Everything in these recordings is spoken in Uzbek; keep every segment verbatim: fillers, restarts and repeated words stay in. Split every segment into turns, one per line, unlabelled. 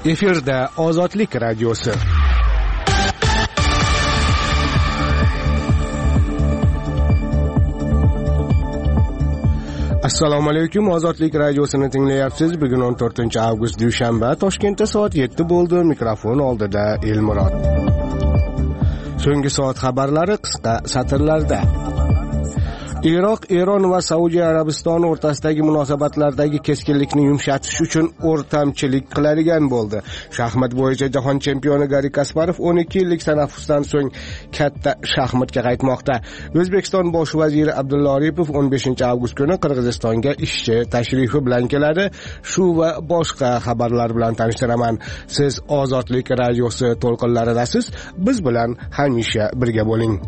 Efirda Ozodlik radiosi. Assalomu alaykum, Ozodlik radiosini tinglayapsiz. Bugun o'n to'rtinchi avgust dushanba, Toshkentda soat yetti bo'ldi. Mikrofon oldida Elmurod. So'nggi soat xabarlari qisqa satrlarda. Iroq, Eron va Saudiya Arabistoni o'rtasidagi munosabatlardagi keskinlikni yumshatish uchun o'rtamchilik qiladigan bo'ldi. Shaxmat bo'yicha jahon chempioni Garri Kasparov o'n ikki yillik tanaffusdan so'ng katta shaxmatga qaytmoqda. O'zbekiston bosh vaziri Abdulla Aripov o'n beshinchi avgust kuni Qirg'izistonga ishchi tashrifi bilan keladi. Shu va boshqa xabarlar bilan tanishtiraman. Siz Ozodlik radiosi to'lqinlaridasiz. Biz bilan hamisha birga bo'ling.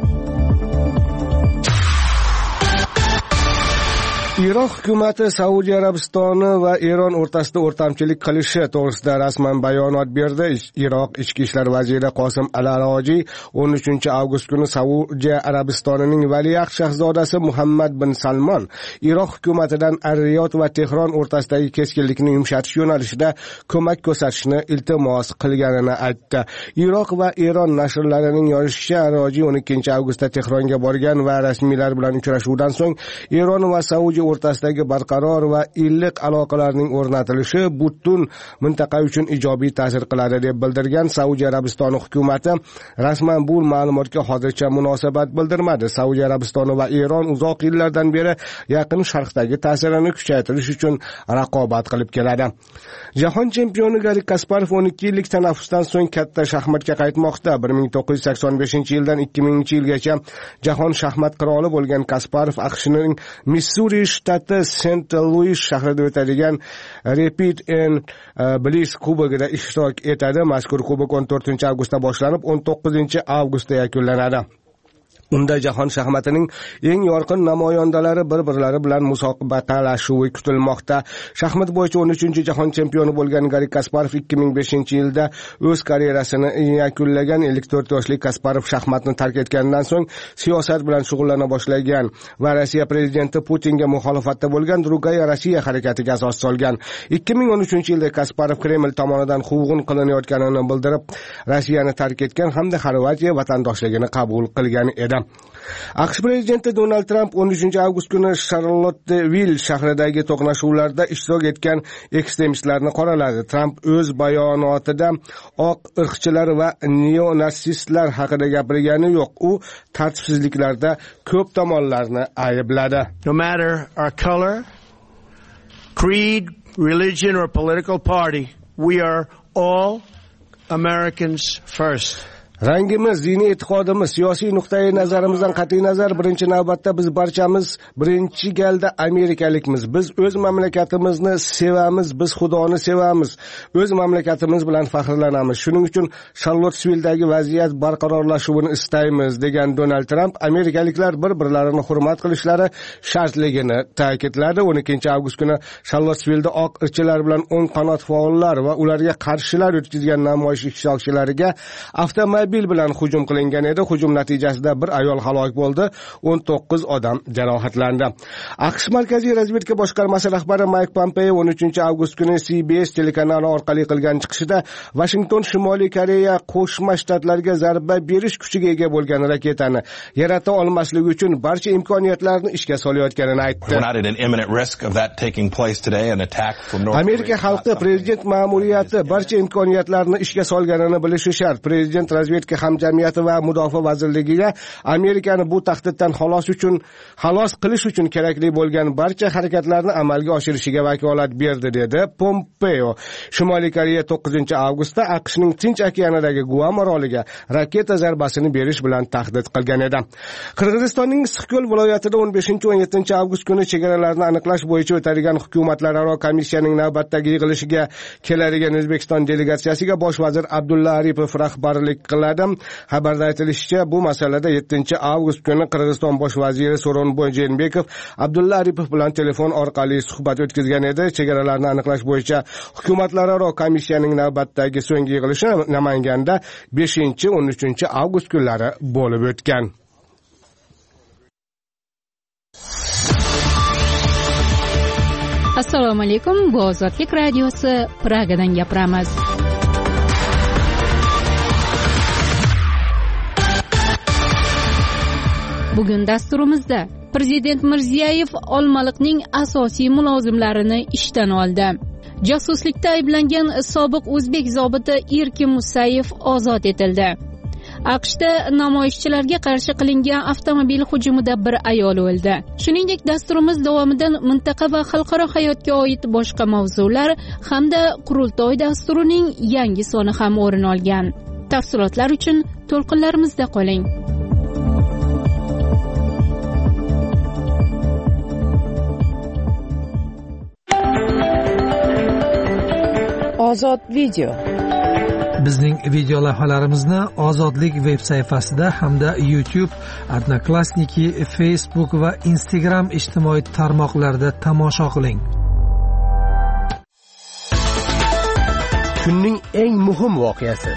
Iroq hukumati Saudiya Arabistoni va Eron o'rtasida o'rtamchilik qilishi to'g'risida rasman bayonot berdi. Iroq ichki ishlar vaziri Qosim Al-Arojiy o'n uchinchi avgust kuni Saudiya Arabistonining valiahd shahzodasi Muhammad bin Salmon Iroq hukumatidan Ar-Riyod va Tehron o'rtasidagi keskinlikni yumshatish yo'nalishida ko'mak ko'rsatishni iltimos qilganini aytdi. Iroq va Eron nashrlarining yozishicha, Arojiy o'n ikkinchi avgustda Tehronga borgan va rasmiylar bilan uchrashuvdan so'ng Eron va Saudiya o'rtasidagi barqaror va iliq aloqalarning o'rnatilishi butun mintaqa uchun ijobiy ta'sir qiladi deb bildirgan. Saudiya Arabistoni hukumati rasman bu ma'lumotga hozircha munosabat bildirmadi. Saudiya Arabistoni va Eron uzoq yillardan beri Yaqin Sharqdagi ta'sirini kuchaytirish uchun raqobat qilib keladi. Jahon chempioni Garri Kasparov o'n ikki yillik tanaffusdan so'ng katta shaxmatga qaytmoqda. bir ming to'qqiz yuz sakson beshinchi yildan ikki minginchi yilgacha jahon shaxmat qiroli bo'lgan Kasparov AQShning Missuri shtati Sent Luis shahrida o'tadigan Rapid and Bliss kubogida ishtirok etadi. Mazkur kubok o'n to'rtinchi avgustda boshlanib, o'n to'qqizinchi avgustda yakunlanadi. Unda jahon shaxmatining eng yorqin namoyandalari bir-birlari bilan musobaqalashuvi kutilmoqda. Shaxmat bo'yicha o'n uchinchi jahon chempioni bo'lgan Garri Kasparov ikki ming beshinchi yilda o'z karyerasini yakunlagan. ellik to'rt yoshli Kasparov shaxmatni tark etgandan so'ng siyosat bilan shug'ullana boshlagan va Rossiya prezidenti Putinga muxolifatda bo'lgan Drugaya Rossiya harakatiga asos solgan. ikki ming o'n uchinchi yilda Kasparov Kreml tomonidan quvg'in qilinayotganini bildirib, Rossiyani tark etgan hamda Xorvatiya vatandoshligini qabul qilgan edi. AQSh prezidenti Donald Trump o'n uchinchi avgust kuni Charlottesville shahridagi to'qnashuvlarda ishtirok etgan ekstremistlarni qoraladi. Trump o'z bayonotida oq irqchilar va neonasistlar haqida gapirgani yo'q. U tartibsizliklarda ko'p tomonlarni aybladi.
No matter our color, creed, religion or political party, we are all Americans first.
Rangimiz, diniy e'tiqodimiz, siyosiy nuqtai nazarimizdan qat'iy nazar birinchi navbatda biz barchamiz birinchi galda Amerikalikmiz. Biz o'z mamlakatimizni sevamiz, biz Xudoni sevamiz. O'z mamlakatimiz bilan faxrlanamiz. Shuning uchun Charlottesvilledagi vaziyat barqarorlashuvini istaymiz degan Donald Trump amerikaliklar bir-birlarini hurmat qilishlari shartligini ta'kidladi. o'n ikkinchi avgust kuni Charlottesvilleda oq irchilar bilan o'ng qanot faollar va ularga qarshilar o'tkazgan namoyish ishtirokchilariga avtomobil bil bilan hujum qilingan edi. Hujum natijasida bir ayol halok bo'ldi, o'n to'qqiz odam jarohatlandi. AQSh Markaziy razvedka boshqarmasi rahbari Mike Pompeo o'n uchinchi avgust kuni C B S telekanali orqali qilgan chiqishida Washington Shimoliy Koreya Qo'shma Shtatlarga zarba berish kuchiga ega bo'lgan raketani yarata olmasligi uchun barcha imkoniyatlarni ishga solayotganini aytdi. Amerika xalqi prezident ma'muriyati barcha imkoniyatlarni ishga solganini bilishi shart. Prezident razvedka hamjamiyati va mudofaa vazirligiga Amerikani bu tahdiddan xalos uchun xalos qilish uchun kerakli bo'lgan barcha harakatlarni amalga oshirishiga vakolat berdi, dedi Pompeo. Shimoliy Koreya to'qqizinchi avgustda AQShning Tinch okeanidagi Guam oroliga raketa zarbasini berish bilan tahdid qilgan edi. Qirg'izistonning Issiqko'l viloyatida o'n beshinchi o'n yettinchi avgust kuni chegaralarni aniqlash bo'yicha o'tadigan hukumatlararo komissiyaning navbatdagi yig'ilishiga keladigan O'zbekiston delegatsiyasiga bosh vazir Abdulla Aripov rahbarlik qiladi. Xabarda aytilishicha, bu masalada yettinchi avgust kuni Qirg'iziston bosh vaziri So'ronboy Jeenbekov Abdulla Aripov bilan telefon orqali suhbat o'tkazgan edi. Chegaralarni aniqlash bo'yicha hukumatlararo komissiyaning navbatdagi so'nggi yig'ilishi Namanganda beshinchi o'n uchinchi avgust kunlari bo'lib o'tgan.
Assalomu alaykum, bu Ozodlik radiosi, Pragadan gapiramiz. Bugun dasturimizda Prezident Mirziyoyev Olmaliqning asosiy mulozimlarini ishdan oldi. Josuslikda ayblangan sobiq o'zbek zobiti Erkin Musayev ozod etildi. AQShda namoyishchilarga qarshi qilingan avtomobil hujumida bir ayol o'ldi. Shuningdek, dasturimiz davomida mintaqa va xalqaro hayotga oid boshqa mavzular hamda qurultoy dasturining yangi soni ham o'rin olgan. Tafsilotlar uchun to'lqinlarimizda qoling.
Ozod video.
Bizning video lavhalarimizni Ozodlik veb sayfasida hamda YouTube, Odnoklassniki, Facebook va Instagram ijtimoiy tarmoqlarida tomosha qiling.
Kunning eng muhim voqeasi.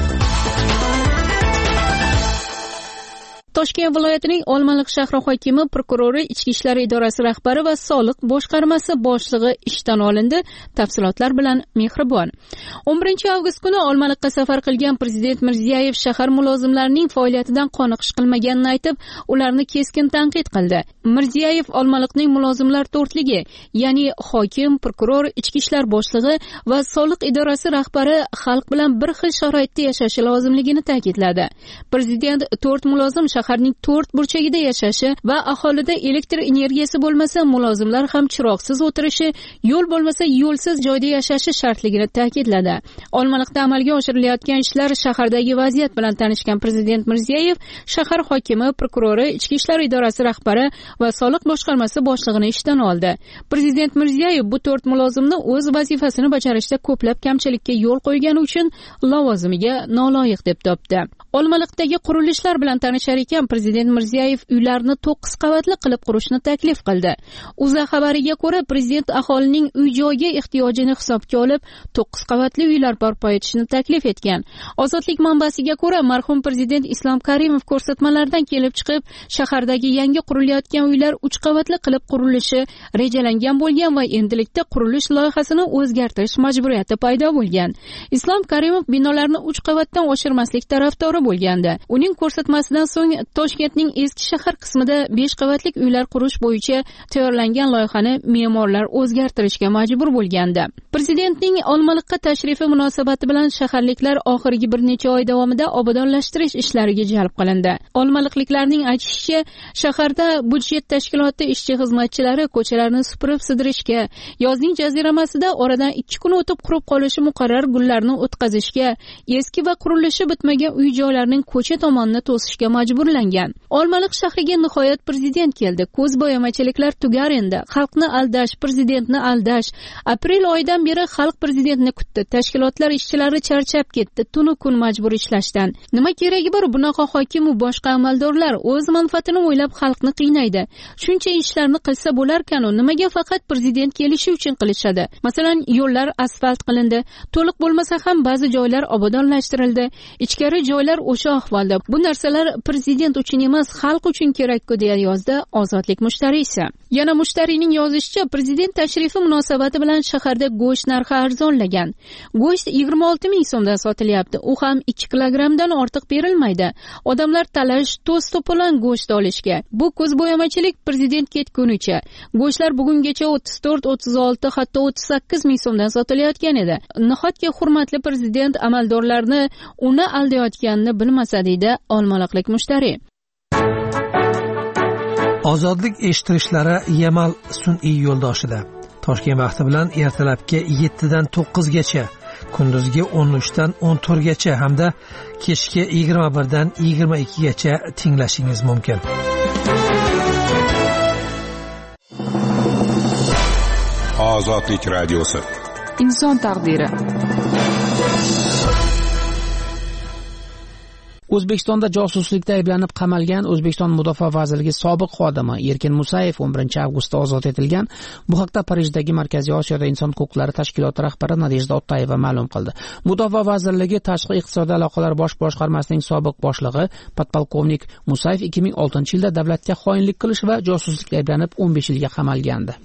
Toshkent viloyatining Olmaliq shahri hokimi, prokurori, Ichki ishlar idorasi rahbari va soliq boshqarmasi boshlig'i ishdan olindi. Tafsilotlar bilan Mehribon. o'n birinchi avgust kuni Olmaliqqa safar qilgan Prezident Mirziyoyev shahar mulozimlarining faoliyatidan qoniqish qilmaganini aytib, ularni keskin tanqid qildi. Mirziyoyev Olmaliqning mulozimlar to'rtligi, ya'ni hokim, prokuror, Ichki ishlar boshlig'i va soliq idorasi rahbari xalq bilan bir xil sharoitda yashashi lozimligini ta'kidladi. Prezident to'rt mulozim shaharning to'rt burchagida yashashi va aholida elektr energiyasi bo'lmasa, mulozimlar ham chiroqsiz o'tirishi, yo'l bo'lmasa, yo'lsiz joyda yashashi shartligini ta'kidladi. Olmaliqda amalga oshirilayotgan ishlar, shahardagi vaziyat bilan tanishgan Prezident Mirziyoyev shahar hokimi, prokurori, Ichki ishlar idorasi rahbari va soliq boshqarmasi boshlig'ini ishdan oldi. Prezident Mirziyoyev bu to'rt mulozimni o'z vazifasini bajarishda ko'plab kamchilikka yo'l qo'ygani uchun lavozimiga noloyiq deb topdi. Olmaliqdagi qurilishlar bilan tanishar ekan, Prezident Mirziyoyev uylarni to'qqiz qavatli qilib qurishni taklif qildi. O'zA xabariga ko'ra, prezident aholining uy-joyga ehtiyojini hisobga olib, to'qqiz qavatli uylar barpo etishni taklif etgan. Ozodlik manbasiga ko'ra, marhum prezident Islom Karimov ko'rsatmalardan kelib chiqib, shahardagi yangi qurilayotgan uylar uch qavatli qilib qurilishi rejalangan bo'lgan va endilikda qurilish loyihasini o'zgartirish majburiyati paydo bo'lgan. Islom Karimov binolarni uch qavatdan oshirmaslik tarafdori bo'lgandi. Uning ko'rsatmasidan so'ng Toshkentning eski shahar qismida besh qavatlik uylar qurish bo'yicha tayyorlangan loyihani me'morlar o'zgartirishga majbur bo'lgandi. Prezidentning Olmaliqqa tashrifi munosabati bilan shaharliklar oxirgi bir necha oy davomida obodonlashtirish ishlariga jalb qilindi. Olmaliqliklarning aytishicha, shaharda budjet tashkiloti ishchi xizmatchilari ko'chalarni supurib sidirishga, yozning jaziramasida oradan ikki kun o'tib qurib qolishi muqarrar gullarni o'tkazishga, eski va qurilishi bitmagan uy-joylarning ko'cha tomonini to'sishga majburlangan. Olmaliq shahriga nihoyat prezident keldi. Ko'zbo'yamachiliklar tugar endi. Xalqni aldash, prezidentni aldash. Aprel oyidan beri xalq prezidentni kutdi. Tashkilotlar ishchilari charchab ketdi. Tunu kun majbur ishlashdan. Nima keragi bor bunaqa hokim va boshqa amaldorlar o'z manfaatini o'ylab xalqni qiynaydi. Shuncha ishlarni qilsa bo'lar-kanu, nimaga faqat prezident kelishi uchun qilishadi? Masalan, yo'llar asfalt qilindi. To'liq bo'lmasa ham ba'zi joylar obodonlashtirildi. Ichkari joylar o'sha ahvolda. Bu narsalar prezident uchun emas, xalq uchun kerak-ku, deya yozdi Ozodlik mushtarisi. Yana mushtariyning yozishicha, prezident tashrifi munosabati bilan shaharda go'sht narxi arzonlagan. Go'sht yigirma olti ming so'mdan sotilyapti. U ham ikki kilogrammdan ortiq berilmaydi. Odamlar talash, to's to'polon go'sht olishga. Bu ko'zbo'yamachilik prezident ketgunicha. Go'shtlar bugungacha o'ttiz to'rt, o'ttiz olti, hatto o'ttiz sakkiz ming so'mdan sotilayotgan edi. Nahotki hurmatli prezident amaldorlarni uni aldayotganini bilmasa, deydi olmaliqlik mushtari.
Ozodlik eshittirishlari Yamal sun'iy yo'ldoshida. Toshkent vaqti bilan ertalabki yettidan to'qqizgacha, kunduzgi o'n uchdan o'n to'rtgacha hamda kechki yigirma birdan yigirma ikkigacha tinglashingiz mumkin.
Ozodlik radiosi.
Inson taqdiri.
O'zbekistonda josuslikda ayblanib qamalgan O'zbekiston Mudofaa vazirligi sobiq xodimi Erkin Musayev o'n birinchi avgustda ozod etilgan. Bu haqda Parijdagi Markaziy Osiyoda inson huquqlari tashkiloti rahbari Nadejda Ottayeva ma'lum qildi. Mudofaa vazirligi tashqi iqtisodiy aloqalar bosh boshqarmasining sobiq boshlig'i podpolkovnik Musayev ikki ming oltinchi yilda davlatga xoinlik qilish va josuslikda ayblanib o'n besh yilga qamalgandi.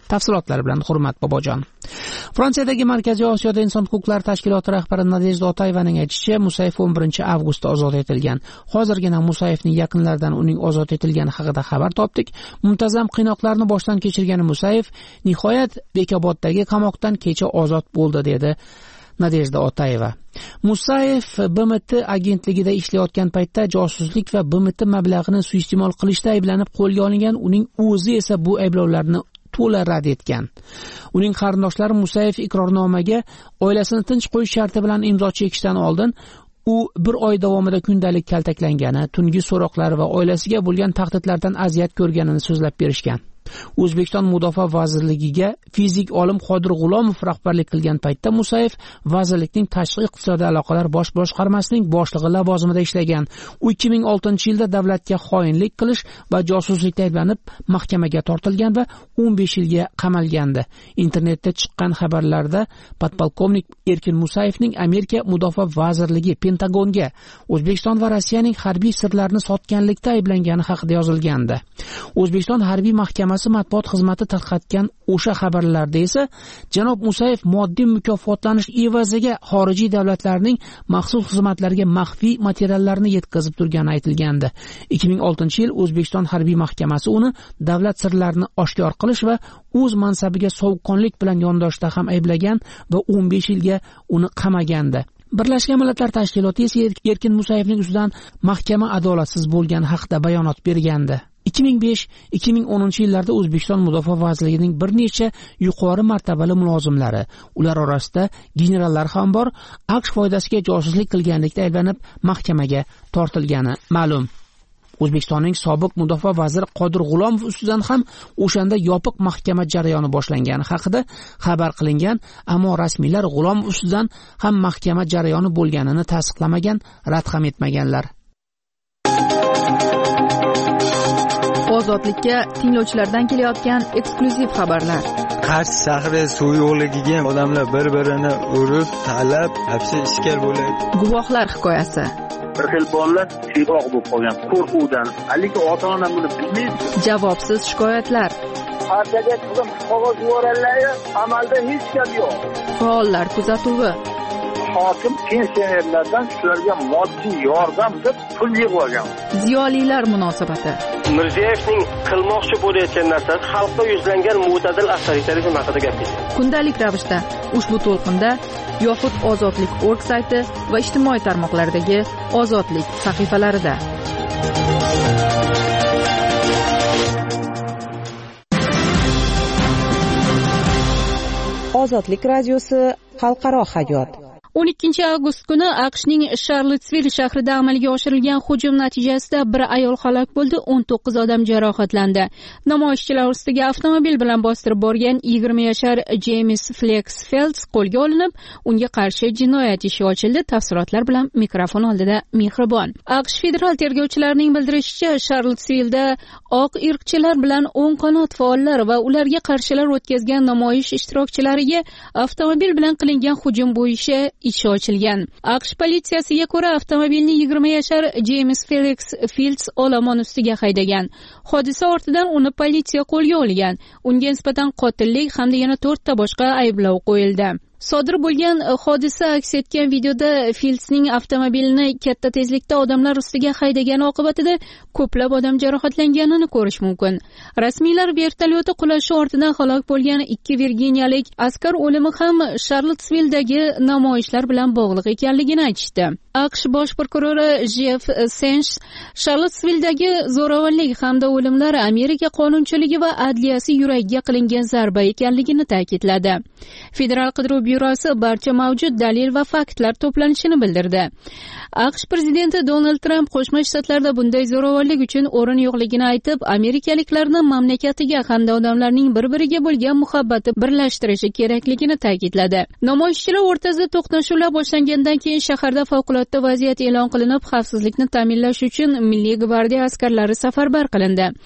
Tafsilotlar bilan Hurmat Bobojon. Fransiyadagi Markaziy Osiyoda inson huquqlari tashkiloti rahbari Nadejda Otayevaning aytishicha, Musayev o'n birinchi avgustda ozod etilgan. Hozirgina Musayevning yaqinlaridan uning ozod etilgani haqida xabar topdik. Muntazam qiynoqlarni boshdan kechirgan Musayev nihoyat Bekoboddagi qamoqdan kecha ozod bo'ldi dedi Nadejda Otayeva. Musayev B M T agentligida ishlayotgan paytda josuslik va B M T mablag'ini suiiste'mol qilishda ayblanib qo'lga olingan, uning o'zi esa bu ayblovlarni to'la rad etgan. Uning qarindoshlari Musayev iqrornomaga oilasini tinch qo'yish sharti bilan imzo chekishdan oldin u bir oy davomida kundalik kaltaklangani, tungi so'roqlar va oilasiga bo'lgan tahdidlardan aziyat ko'rganini so'zlab berishgan. O'zbekiston Mudofaa vazirligiga fizik olim Qodir G'ulomov rahbarlik qilgan paytda Musayev vazirlikning tashqi iqtisodiy aloqalar bosh boshqarmasining boshlig'i lavozimida ishlagan. U ikki ming oltinchi yilda davlatga xoinlik qilish va josuslikda ayblanib mahkamaga tortilgan va o'n besh yilga qamalgandi. Internetda chiqqan xabarlarda podpolkovnik Erkin Musayevning Amerika Mudofaa vazirligi Pentagonga O'zbekiston va Rossiyaning harbiy sirlarini sotganlikda ayblangani haqida yozilgandi. O'zbekiston harbiy mahkamasi matbuot xizmati tarqatgan o'sha xabarlarda esa janob Musayev moddiy mukofotlanish evaziga xorijiy davlatlarning maxsus xizmatlariga maxfiy materiallarni yetkazib turgani aytilgandi. ikki ming oltinchi yil O'zbekiston harbiy mahkamasi uni davlat sirlarini oshkor qilish va o'z mansabiga sovuqqonlik bilan yondoshda ham ayblagan va o'n besh yilga uni qamagandi. Birlashgan Millatlar Tashkiloti esa Erkin Musayevning ustidan mahkama adolatsiz bo'lgani haqida bayonot bergandi. ikki ming besh ikki ming o'ninchi yillarda O'zbekiston Mudofaa vazirligining bir necha yuqori martabali mulozimlari, ular orasida generallar ham bor, AQSh foydasiga josuslik qilganlikda ayblanib mahkamaga tortilgani ma'lum. O'zbekistonning sobiq mudofaa vaziri Qodir G'ulomov ustidan ham o'shanda yopiq mahkama jarayoni boshlangani haqida xabar qilingan, ammo rasmiylar G'ulomov ustidan ham mahkama jarayoni bo'lganini tasdiqlamagan, rad ham etmaganlar.
Ozodlikka tinglovchilardan kelayotgan eksklyuziv xabarlar.
Qarshi shahri suv yo'ligiga odamlar bir-birini urib, talab, hapsi ishkal bo'ladi.
Guvohlar hikoyasi.
Bir xil bolalar siyroq bo'lib qolgan qo'rquvdan, haligi ota-ona buni bilmaydi.
Javobsiz shikoyatlar.
Partiyaga qizim qog'oz yuborganlar, amalda hech gap yo'q.
Faollar kuzatuvi.
Hokim pensionerlardan shularga moddiy yordam deb pul yig'ib olgan.
Ziyolilar munosabati.
Mirziyevning qilmoqchi bo'layotgan narsasi xalqqa yuzlangan mo'tadil avtoritarizm haqida gapirdi.
Kundalik ravishda ushbu to'lqinda yoxud Ozodlik nokta org sayti va ijtimoiy tarmoqlardagi Ozodlik sahifalarida.
Ozodlik radiosi xalqaro hayot.
o'n ikkinchi avgust kuni AQShning Charlottesville shahrida amalga oshirilgan hujum natijasida bir ayol halok bo'ldi, o'n to'qqiz odam jarohatlandi. Namoyishchilar ustiga avtomobil bilan bostirib borgan yigirma yashar James Flex Felds qo'lga olinib, unga qarshi jinoyat ishi ochildi. Tafsilotlar bilan mikrofon oldida Mehribon. AQSh federal tergovchilarining bildirishicha, Charlottesvilleda oq irqchilar bilan o'ng qanot faollar va ularga qarshilar o'tkazgan namoyish ishtirokchilariga avtomobil bilan qilingan hujum bo'yicha ishi ochilgan. AQSh politsiyasiga ko'ra, avtomobilni yigirma yashar James Felix Fields olomon ustiga haydagan. Hodisa ortidan uni politsiya qo'lga olgan. Unga nisbatan qotillik hamda yana to'rtta boshqa ayblov qo'yildi. Sodir bo'lgan hodisa aks etgan videoda Fieldsning avtomobilni katta tezlikda odamlar ustiga haydagani oqibatida ko'plab odam jarohatlanganini ko'rish mumkin. Rasmiylar vertolyoti qulashi ortidan halok bo'lgan ikki virginiyalik askar o'limi ham Charlottesvilledagi namoyishlar bilan bog'liq ekanligini aytishdi. AQSh bosh prokurori Jeff Sessions Charlottesvilledagi zo'ravonlik hamda o'limlar Amerika qonunchiligi va adliyasi yuragiga qilingan zarba ekanligini ta'kidladi. Federal qidiruv byurosi barcha mavjud dalil va faktlar to'planishini bildirdi. AQSh prezidenti Donald Trump Qo'shma Shtatlarda bunday zo'ravonlik uchun o'rin yo'qligini aytib, amerikaliklarni mamlakatiga hamda odamlarning bir-biriga bo'lgan muhabbati birlashtirishi kerakligini ta'kidladi. Namoyishchilar o'rtasida to'qnashuvlar boshlangandan keyin shaharda favqulodda vaziyat e'lon qilinib, xavfsizlikni ta'minlash uchun Milliy gvardiya askarlari safarbar qilindi.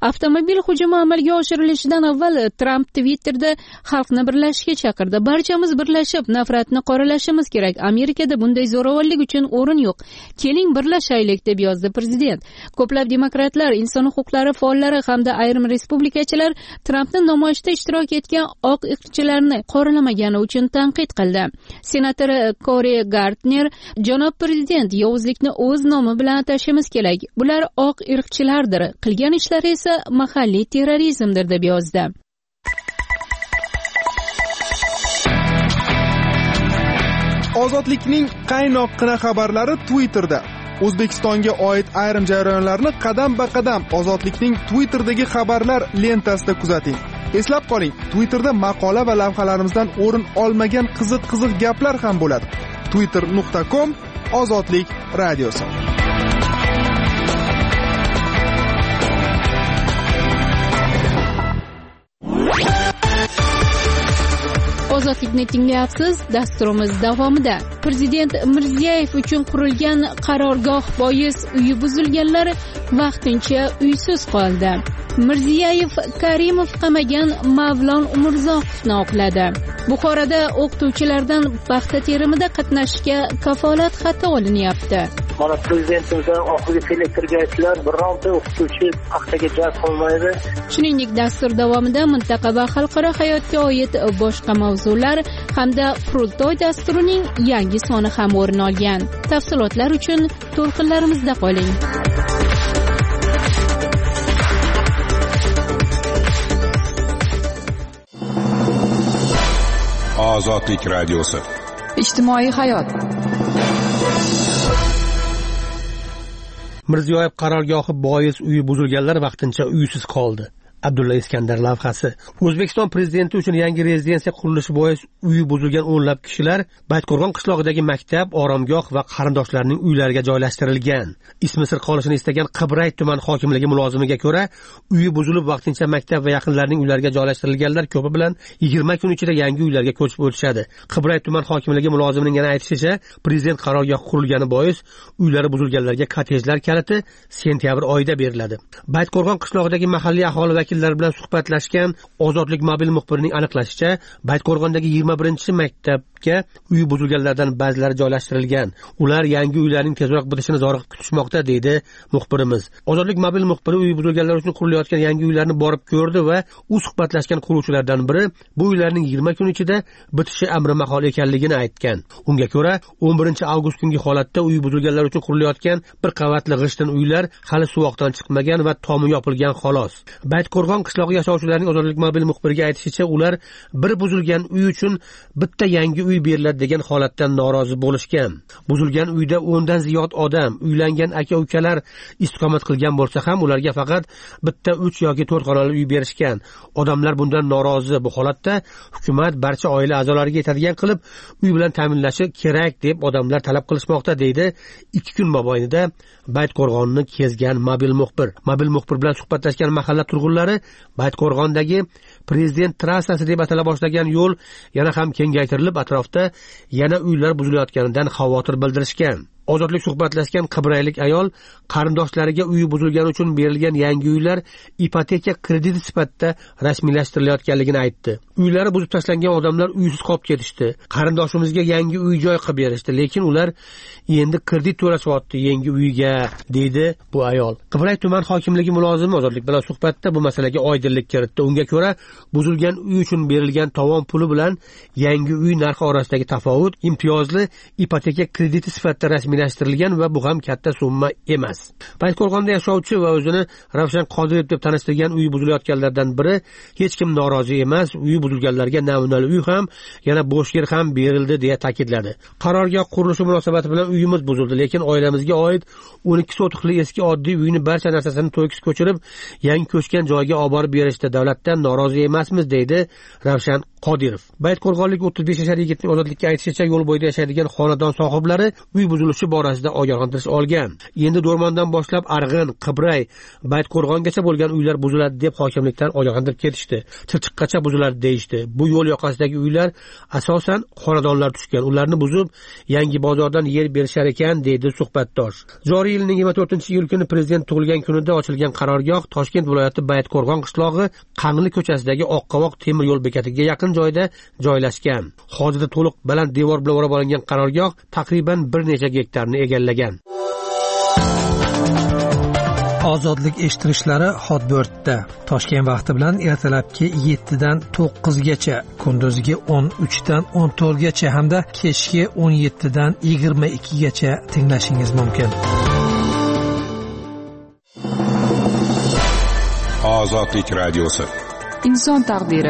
Avtomobil hujumi amalga oshirilishidan avval Trump Twitterda xalqni birlashishga chaqirdi. Barchamiz birlashib, nafratni qoralashimiz kerak. Amerikada bunday zo'ravonlik uchun o'rin yo'q. Keling birlashaylik deb yozdi prezident. Ko'plab demokratlar, inson huquqlari faollari hamda ayrim respublikachilar Trampni namoyishda ishtirok etgan oq irqchilarni qoralamagani uchun tanqid qildi. Senator Cory Gardner, janob prezident, yovuzlikni o'z nomi bilan atashimiz kerak. Bular oq irqchilardir. Qilgan ishlari esa mahalliy terrorizmdir deb yozdi.
Ozodlikning qaynoqqina xabarlari Twitterda. O'zbekistonga oid ayrim jarayonlarni qadam-ba-qadam Ozodlikning Twitterdagi xabarlar lentasida kuzating. Eslab qoling, Twitterda maqola va lavhalarimizdan o'rin olmagan qiziq-qiziq gaplar ham bo'ladi. twitter nuqta com Ozodlik radiosi.
Ozodlikni tinglayapsiz. Dasturimiz davomida prezident Mirziyoyev uchun qurilgan qarorgoh bois uyi buzilganlar vaqtincha uysiz qoldi. Mirziyoyev Karimov qamagan Mavlon Umurzoqovni oqladi. Buxoroda o'qituvchilardan paxta terimida qatnashishga kafolat xati olinyapti.
Mana prezidentimizdan oxirgi selektorga aytdilar, bironta o'qituvchi paxtaga jalb qilmaydi.
Shuningdek, dastur davomida mintaqa va xalqaro hayotga oid boshqa mavzular hamda Qurultoy dasturining yangi soni ham o'rin olgan. Tafsilotlar uchun to'lqinlarimizda qoling.
Ozodlik radiosi.
Ijtimoiy hayot.
Mirziyoyev qarorgohi bois uyi buzilganlar vaqtincha uysiz qoldi. Abdulla Iskandar lavhasi. O'zbekiston prezidenti uchun yangi rezidensiya qurilishi bois uyi buzilgan o'nlab kishilar Baytqo'rg'on qishlog'idagi maktab, oromgoh va qarindoshlarining uylariga joylashtirilgan. Ismi sir qolishini istagan Qibray tuman hokimligi mulozimiga ko'ra, uyi buzilib vaqtincha maktab va yaqinlarining uylariga joylashtirilganlar ko'pi bilan yigirma kun ichida yangi uylarga ko'chib o'tishadi. Qibray tuman hokimligi mulozimining yana aytishicha, prezident qarorgohi qurilgani bois uylari buzilganlarga kottejlar kaliti sentyabr oyida beriladi. Baytqo'rg'on qishlog'idagi mahalliy aholi vakillari bilan suhbatlashgan Ozodlik mobil muxbirining aniqlashicha, Baytqo'rg'ondagi yigirma birinchi maktabga uyi buzilganlardan ba'zilari joylashtirilgan. Ular yangi uylarning tezroq bitishini zorig' kutishmoqda, deydi muxbirimiz. Ozodlik mobil muxbiri uyi buzilganlar uchun qurilayotgan yangi uylarni borib ko'rdi va u suhbatlashgan quruvchilardan biri bu uylarning yigirma kun ichida bitishi amri mahol ekanligini aytgan. Unga ko'ra, o'n birinchi avgust kungi holatda uyi buzilganlar uchun qurilayotgan bir qavatli g'ishtin uylar hali suvoqdan chiqmagan va tomi yopilgan xolos. Baytqo'rg'on qishlog'i yashovchilarining Ozodlik mobil muxbiriga aytishicha, ular bir buzilgan uy uchun bitta yangi uy beriladi degan holatdan norozi bo'lishgan. Buzilgan uyda o'ndan ziyod odam, uylangan aka-ukalar istiqomat qilgan bo'lsa ham, ularga faqat bitta uch yoki to'rt xonali uy berishgan. Odamlar bundan norozi. Bu holatda hukumat barcha oila a'zolariga yetadigan qilib uy bilan ta'minlashi kerak deb odamlar talab qilishmoqda, deydi ikki kun mobaynida Baytqo'rg'onni kezgan mobil muxbir. Mobil muxbir bilan suhbatlashgan mahalla turg'unlari Baytqo'rg'ondagi Prezident trassasi deb atala boshlagan yo'l yana ham kengaytirilib, atrofda yana uylar buzilayotganidan xavotir bildirishgan. Ozodlik suhbatlashgan qibraylik ayol qarindoshlariga uyi buzilgani uchun berilgan yangi uylar ipoteka krediti sifatida rasmiylashtirilayotganligini aytdi. Uylari buzib tashlangan odamlar uysiz qolib ketishdi. Qarindoshimizga yangi uy joy qilib berishdi, lekin ular endi kredit to'lashyapti yangi uyga, deydi bu ayol. Qibray tuman hokimligi mulozimi Ozodlik bilan suhbatda bu masalaga oydinlik kiritdi. Unga ko'ra, buzilgan uy uchun berilgan tovon puli bilan yangi uy narxi orasidagi tafovut imtiyozli ipoteka krediti sifatida rasmiylashtirilgan va bu ham katta summa emas. Baytqo'rg'onda yashovchi va o'zini Ravshan Qodirov deb tanishtirgan uyi buzilayotganlardan biri hech kim norozi emas, uyi buzilganlarga namunali uy ham, yana bo'sh yer ham berildi deya ta'kidladi. Qarorgoh qurilishi munosabati bilan uyimiz buzildi, lekin oilamizga oid o'n ikki sotixli eski oddiy uyni barcha narsasini to'kis ko'chirib, yangi ko'chgan joyga olib borib berishdi. Davlatdan norozi emasmiz, deydi Ravshan Qodirov. Baytqo'rg'onlik o'ttiz besh yashar yigitning Ozodlikka aytishicha, yo'l bo'yida yashaydigan xonadon sohiblari uy buzilishi
bo'lishi borasida ogohlantirish olgan. Endi Do'rmondan boshlab Arg'in, Qibray, Baytqo'rg'ongacha bo'lgan uylar buziladi deb hokimlikdan ogohlantirib ketishdi. Chirchiqqacha buziladi deyishdi. Bu yo'l yoqasidagi uylar asosan xonadonlar tushgan. Ularni buzib, yangi bozordan yer berishar ekan, deydi suhbatdosh. Joriy yilning yigirma to'rtinchi iyul kuni prezident tug'ilgan kunida ochilgan qarorgoh Toshkent viloyati Baytqo'rg'on qishlog'i Qangli ko'chasidagi Oqqovoq temir yo'l bekatiga yaqin joyda joylashgan. Hozirda to'liq baland devor bilan o'rab olingan qarorgoh taqriban bir necha gektarni egallagan.
Ozodlik eshittirishlari Hotbirtda Toshkent vaqti bilan ertalabki yettidan to'qqizgacha, kunduzgi o'n uchdan o'n to'rtgacha hamda kechki o'n yettidan yigirma ikkigacha tinglashingiz mumkin.
Ozodlik radiosi.
Inson taqdiri.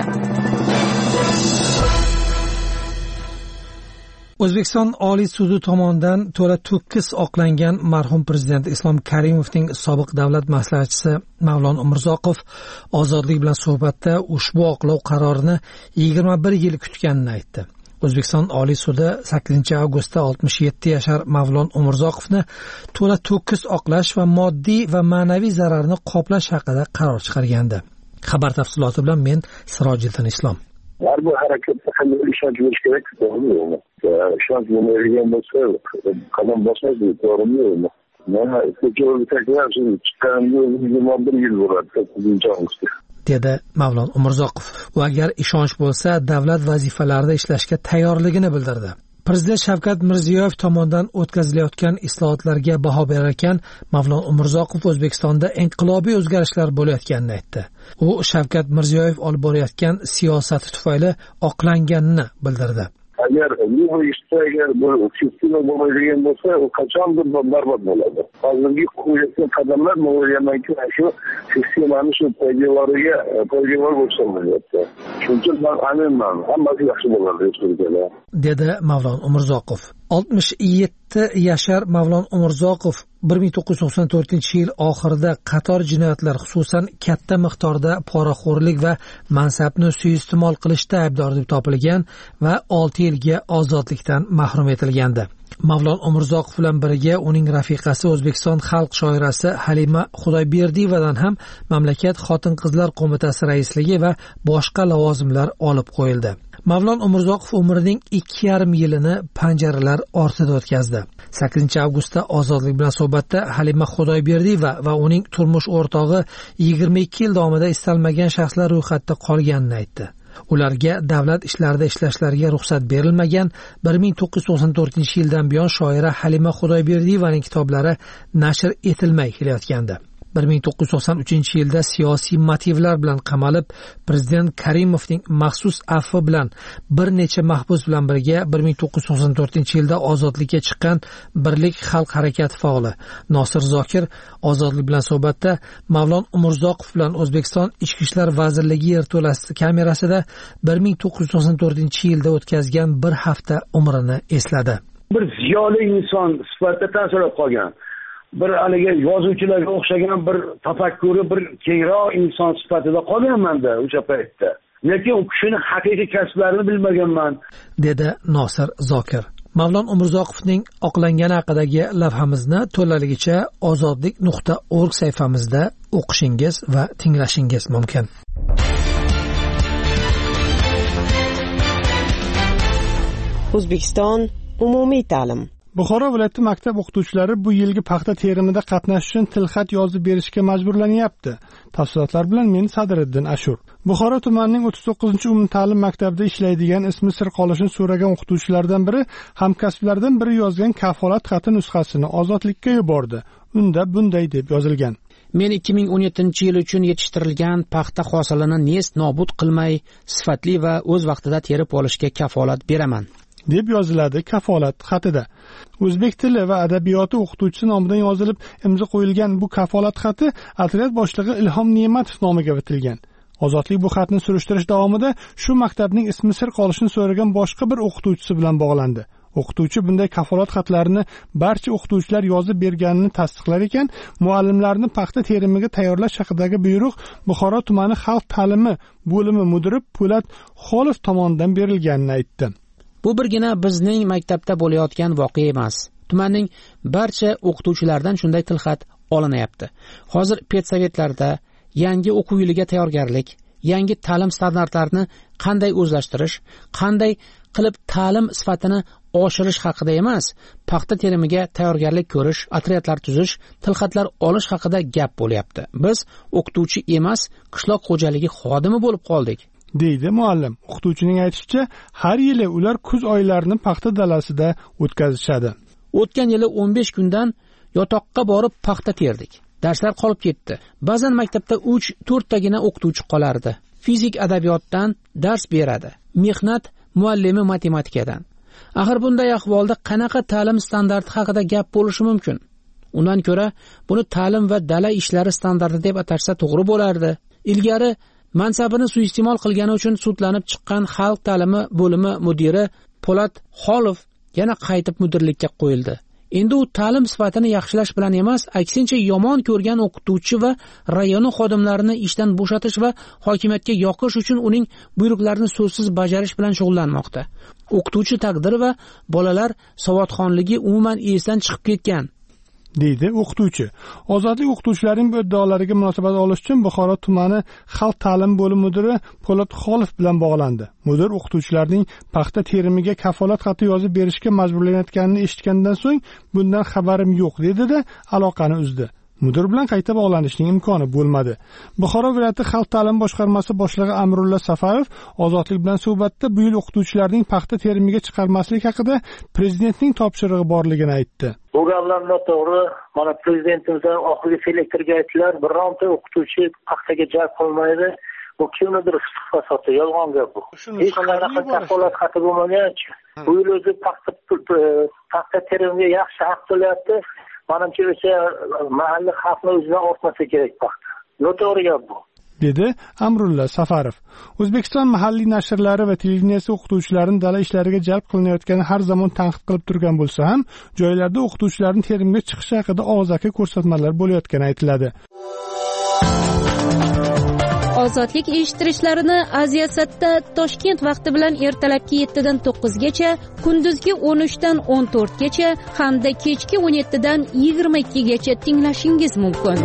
O'zbekiston Oliy sudi tomonidan to'la to'kis oqlangan marhum prezident Islom Karimovning sobiq davlat maslahatchisi Mavlon Umurzoqov ozodlik bilan suhbatda ushbu oqlov qarorini yigirma bir yil kutganini aytdi. O'zbekiston Oliy sudi sakkizinchi avgustda oltmish yetti yashar Mavlon Umurzoqovni to'la to'kis oqlash va moddiy va ma'naviy zararni qoplash haqida qaror chiqargandi. Xabar tafsiloti bilan men Sirojiddin Islom.
Har bir harakatda qanday ishonch bo'lish kerak, to'g'rimi? Ishonch bo'lmagan bo'lsa, qadam bosmaydi, to'g'rimi? Mana ko'chirib taklif chiqqanda yigirma bir yil bo'ladi, sakkizinchi avgustda.
dedi Mavlon Umurzoqov. U agar ishonch bo'lsa, davlat vazifalarida ishlashga tayyorligini bildirdi. Prezident Shavkat Mirziyoyev tomonidan o'tkazilayotgan islohotlarga baho berar ekan, Mavlon Umurzoqov O'zbekistonda inqilobiy o'zgarishlar bo'layotganini aytdi. U Shavkat Mirziyoyev olib borayotgan siyosati tufayli oqlanganini bildirdi.
Agar bu ishda agar bu sistema bo'lmaydigan bo'lsa, u qachondir barbod bo'ladi. Hozirgi qo'yilgan qadamlar muayyanki shu sistemani shu poydevoriga poydevor bo'lsa, chunki men aminman, hammasi yaxshi bo'ladi respublikada, dedi
Mavlon Umurzoqov. oltmish yetti yashar Mavlon Umurzoqov bir ming to'qqiz yuz to'qson to'rtinchi yil oxirida qator jinoyatlar, xususan katta miqdorda poraxo'rlik va mansabni suiiste'mol qilishda aybdor deb topilgan va olti yilga ozodlikdan mahrum etilgandi. Mavlon Umurzoqov bilan birga uning rafiqasi O'zbekiston xalq shoirasi Halima Xudoyberdiyevadan ham mamlakat xotin-qizlar qo'mitasi raisligi va boshqa lavozimlar olib qo'yildi. Mavlon Umurzoqov umrining ikki yarim yilini panjaralar ortida o'tkazdi. sakkizinchi avgustda ozodlik bilan suhbatda Halima Xudoyberdiyeva va uning turmush o'rtog'i yigirma ikki yil davomida istalmagan shaxslar ro'yxatida qolganini aytdi. Ularga davlat ishlarida ishlashlariga ruxsat berilmagan. bir ming to'qqiz yuz to'qson to'rtinchi yildan buyon shoira Halima Xudoyberdiyevaning kitoblari nashr etilmay kelayotgandi. bir ming to'qqiz yuz to'qson uchinchi yilda siyosiy motivlar bilan qamalib, prezident Karimovning maxsus afvi bilan bir necha mahbus bilan birga bir ming to'qqiz yuz to'qson to'rtinchi yilda ozodlikka chiqqan Birlik xalq harakati faoli Nosir Zokir ozodlik bilan suhbatda Mavlon Umurzoqov bilan O'zbekiston Ichki ishlar vazirligi yerto'lasi kamerasida bir ming to'qqiz yuz to'qson to'rtinchi yilda o'tkazgan bir hafta umrini esladi.
Bir ziyoli inson sifatida tasavvur qolgan. Bir haliga yozuvchilarga o'xshagan bir tafakkuri, bir kengroq inson sifatida qolganman-da o'sha paytda. Lekin u kishining haqiqiy kasblarini bilmaganman,
dedi Nosir Zokir. Mavlon Umurzoqovning oqlangani haqidagi lavhamizni to'laligicha ozodlik nuqta org sayfamizda o'qishingiz va tinglashingiz mumkin.
O'zbekiston umumiy ta'lim.
Buxoro viloyati maktab o'qituvchilari bu yilgi paxta terimida qatnashish uchun tilxat yozib berishga majburlanyapti. Tafsilotlar bilan men Sadriddin Ashur. Buxoro tumanining o'ttiz to'qqizinchi umumta'lim maktabida ishlaydigan ismi sir qolishini so'ragan o'qituvchilardan biri hamkasblaridan biri yozgan kafolat xati nusxasini Ozodlikka yubordi. Unda bunday deb yozilgan:
Men ikki ming o'n yettinchi yil uchun yetishtirilgan paxta hosilini nest nobud qilmay, sifatli va o'z vaqtida terib olishga kafolat beraman,
deb yoziladi kafolat xatida. O'zbek tili va adabiyoti o'qituvchisi nomidan yozilib imzo qo'yilgan bu kafolat xati otryad boshlig'i Ilhom Ne'matov nomiga bitilgan. Ozodlik bu xatni surishtirish davomida shu maktabning ismi sir qolishini so'ragan boshqa bir o'qituvchisi bilan bog'landi. O'qituvchi bunday kafolat xatlarini barcha o'qituvchilar yozib berganini tasdiqlar ekan, muallimlarni paxta terimiga tayyorlash haqidagi buyruq Buxoro tumani xalq ta'limi bo'limi mudiri Po'lat Xolov tomonidan berilganini aytdi.
Bu birgina bizning maktabda bo'layotgan voqea emas. Tumanning barcha o'qituvchilaridan shunday tilxat olinyapti. Hozir petsovetlarda yangi o'quv yiliga tayyorgarlik, yangi ta'lim standartlarini qanday o'zlashtirish, qanday qilib ta'lim sifatini oshirish haqida emas, paxta terimiga tayyorgarlik ko'rish, otryadlar tuzish, tilxatlar olish haqida gap bo'lyapti. Biz o'qituvchi emas, qishloq xo'jaligi xodimi bo'lib qoldik,
deydi muallim. O'qituvchining aytishicha, har yili ular kuz oylarini paxta dalasida o'tkazishadi.
O'tgan yili o'n besh kundan yotoqqa borib paxta terdik. Darslar qolib ketdi. Ba'zan maktabda uch to'rt tagina o'qituvchi qolardi. Fizik adabiyotdan dars beradi. Mehnat muallimi matematikadan. Axir bunday ahvolda qanaqa ta'lim standarti haqida gap bo'lishi mumkin? Undan ko'ra, buni ta'lim va dala ishlari standarti deb atashsa to'g'ri bo'lardi. Ilgari mansabini suiiste'mol qilgani uchun sudlanib chiqqan xalq ta'limi bo'limi mudiri Po'lat Xolov yana qaytib mudirlikka qo'yildi. Endi u ta'lim sifatini yaxshilash bilan emas, aksincha yomon ko'rgan o'qituvchi va rayon xodimlarini ishdan bo'shatish va hokimiyatga yoqish uchun uning buyruqlarini so'zsiz bajarish bilan shug'ullanmoqda. O'qituvchi taqdiri va bolalar savodxonligi umuman esdan chiqib ketgan,
deydi o'qituvchi. Ozodlik o'qituvchilarining bu iddaolariga munosabat olish uchun Buxoro tumani xalq ta'lim bo'limi mudiri Po'lat Xolov bilan bog'landi. Mudir o'qituvchilarning paxta terimiga kafolat xati yozib berishga majburlanayotganini eshitgandan so'ng bundan xabarim yo'q dedi-da aloqani uzdi. Mudir bilan qayta bog'lanishning imkoni bo'lmadi. Buxoro viloyati xalq ta'lim boshqarmasi boshlig'i Amrulla Safarov Ozodlik bilan suhbatda bu yil o'qituvchilarning paxta terimiga chiqarmaslik haqida prezidentning topshirig'i borligini aytdi.
Bu gaplar noto'g'ri. Mana prezidentimizdan oxirgi selektorga aytdilar, bironta o'qituvchi paxtaga jalb qilmaydi. Bu kimnidir fasoti, yolg'on gap bu. Hech qanaqa kafolat xati bo'lmagan-chi. Bu yil o'zi paxta paxta terimiga yaxshi haq to'layapti. Manimcha o'sha mahalliy xalqni o'zidan ortmasa kerak paxta. Noto'g'ri gap bu,
dedi Amrulla Safarov. O'zbekiston mahalliy nashrlari va televideniyasi o'qituvchilarning dala ishlariga jalb qilinayotgani har zamon tanqid qilib turgan bo'lsa ham, joylarda o'qituvchilarning terimga chiqishi haqida og'zaki ko'rsatmalar bo'layotgani aytiladi.
Ozodlik eshittirishlarini Aziyasatda Toshkent vaqti bilan ertalabki yettidan to'qqizgacha, kunduzgi o'n uchdan o'n to'rtgacha hamda kechki o'n yettidan yigirma ikkigacha tinglashingiz mumkin.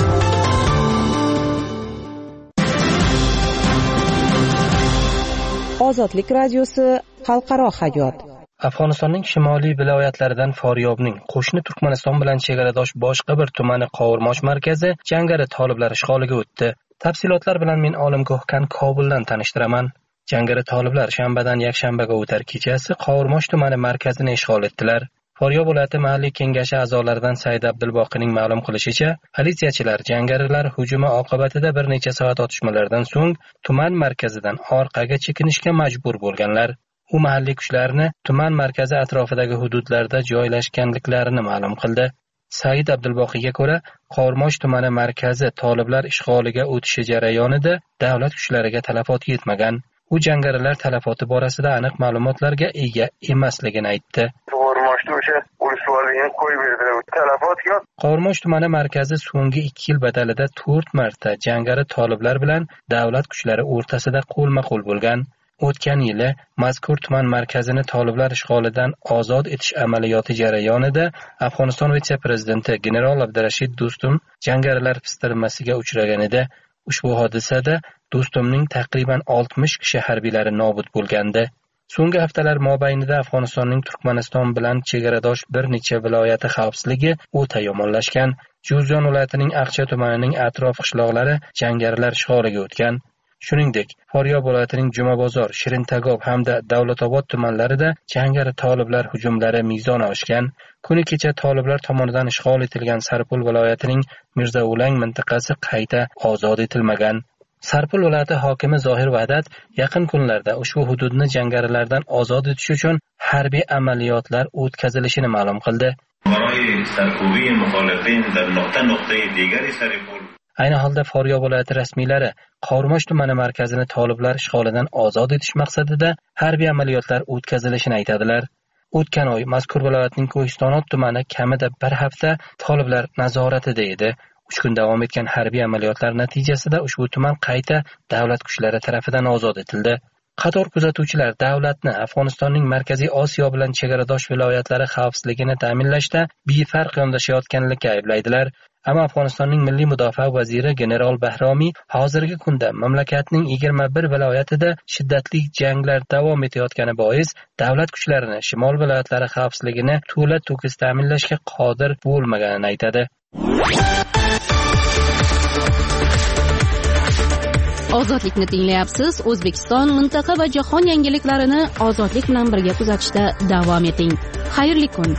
Ozodlik radiosi xalqaro hayot.
Afg'onistonning shimoliy viloyatlaridan Faryobning qo'shni Turkmaniston bilan chegaradosh boshqa bir tumani Qovurmosh markazi jangari toliblar ishg'oliga o'tdi. Tafsilotlar bilan men Olimgoh Kan Kobuldan tanishtiraman. Jangari toliblar shanbadan yakshanbaga o'tar kechasi Qovurmosh tumani markazini ishg'ol etdilar. Faryob viloyati mahalliy kengashi a'zolaridan Said Abdulboqiyning ma'lum qilishicha, politsiyachilar jangarilar hujumi oqibatida bir necha soat otishmalardan so'ng tuman markazidan orqaga chekinishga majbur bo'lganlar. U mahalliy kuchlarni tuman markazi atrofidagi hududlarda joylashganliklarini ma'lum qildi. Said Abdulboqiyga ko'ra, Qovurmosh tumani markazi toliblar ishg'oliga o'tishi jarayonida davlat kuchlariga talafot yetmagan. U jangarilar talafoti borasida aniq ma'lumotlarga ega emasligini aytdi. Qovurmosh tumani markazi so'nggi ikki yil badalida to'rt marta jangari toliblar bilan davlat kuchlari o'rtasida qo'lma-qo'l bo'lgan. O'tgan yili mazkur tuman markazini toliblar ishg'olidan ozod etish amaliyoti jarayonida Afg'oniston vitse-prezidenti general Abdurashid Do'stum jangarilar pistirmasiga uchragan edi. Ushbu hodisada Do'stumning taqriban oltmish kishi harbiylari nobud bo'lgandi. So'nggi haftalar mobaynida Afg'onistonning Turkmaniston bilan chegaradosh bir necha viloyati xavfsizligi o'ta yomonlashgan. Juzjon viloyatining Aqcha tumanining atrof qishloqlari jangarilar ishg'oliga o'tgan. Shuningdek, Faryob viloyatining Jumabozor, Shirintagob hamda Davlatobod tumanlarida jangari toliblar hujumlari mezon oshgan. Kuni kecha toliblar tomonidan ishg'ol etilgan Sarpul viloyatining Mirzaulang mintaqasi qayta ozod etilmagan. Sarpul viloyati hokimi Zohir Vahdat yaqin kunlarda ushbu hududni jangarilardan ozod etish uchun harbiy amaliyotlar o'tkazilishini ma'lum qildi. Ayni holda Faryob viloyati rasmiylari Qovurmosh tumani markazini toliblar ishg'olidan ozod etish maqsadida harbiy amaliyotlar o'tkazilishini aytadilar. O'tgan oy mazkur viloyatning Ko'histonot tumani kamida bir hafta toliblar nazoratida edi. uch kun davom etgan harbiy amaliyotlar natijasida ushbu tuman qayta davlat kuchlari tarafidan ozod etildi. qator kuzatuvchilar davlatni Afg'onistonning Markaziy Osiyo bilan chegaradosh viloyatlari xavfsizligini ta'minlashda befarq yondashayotganlikka ayblaydilar. Ammo Afg'onistonning milliy mudofaa vaziri general Bahromiy hozirgi kunda mamlakatning yigirma bir viloyatida shiddatli janglar davom etayotgani bois davlat kuchlarini shimol viloyatlari xavfsizligini to'la-to'kis ta'minlashga qodir bo'lmaganini aytadi.
Ozodlikni tinglayapsiz. O'zbekiston, mintaqa va jahon yangiliklarini ozodlik bilan birga kuzatishda davom eting. Xayrli kun.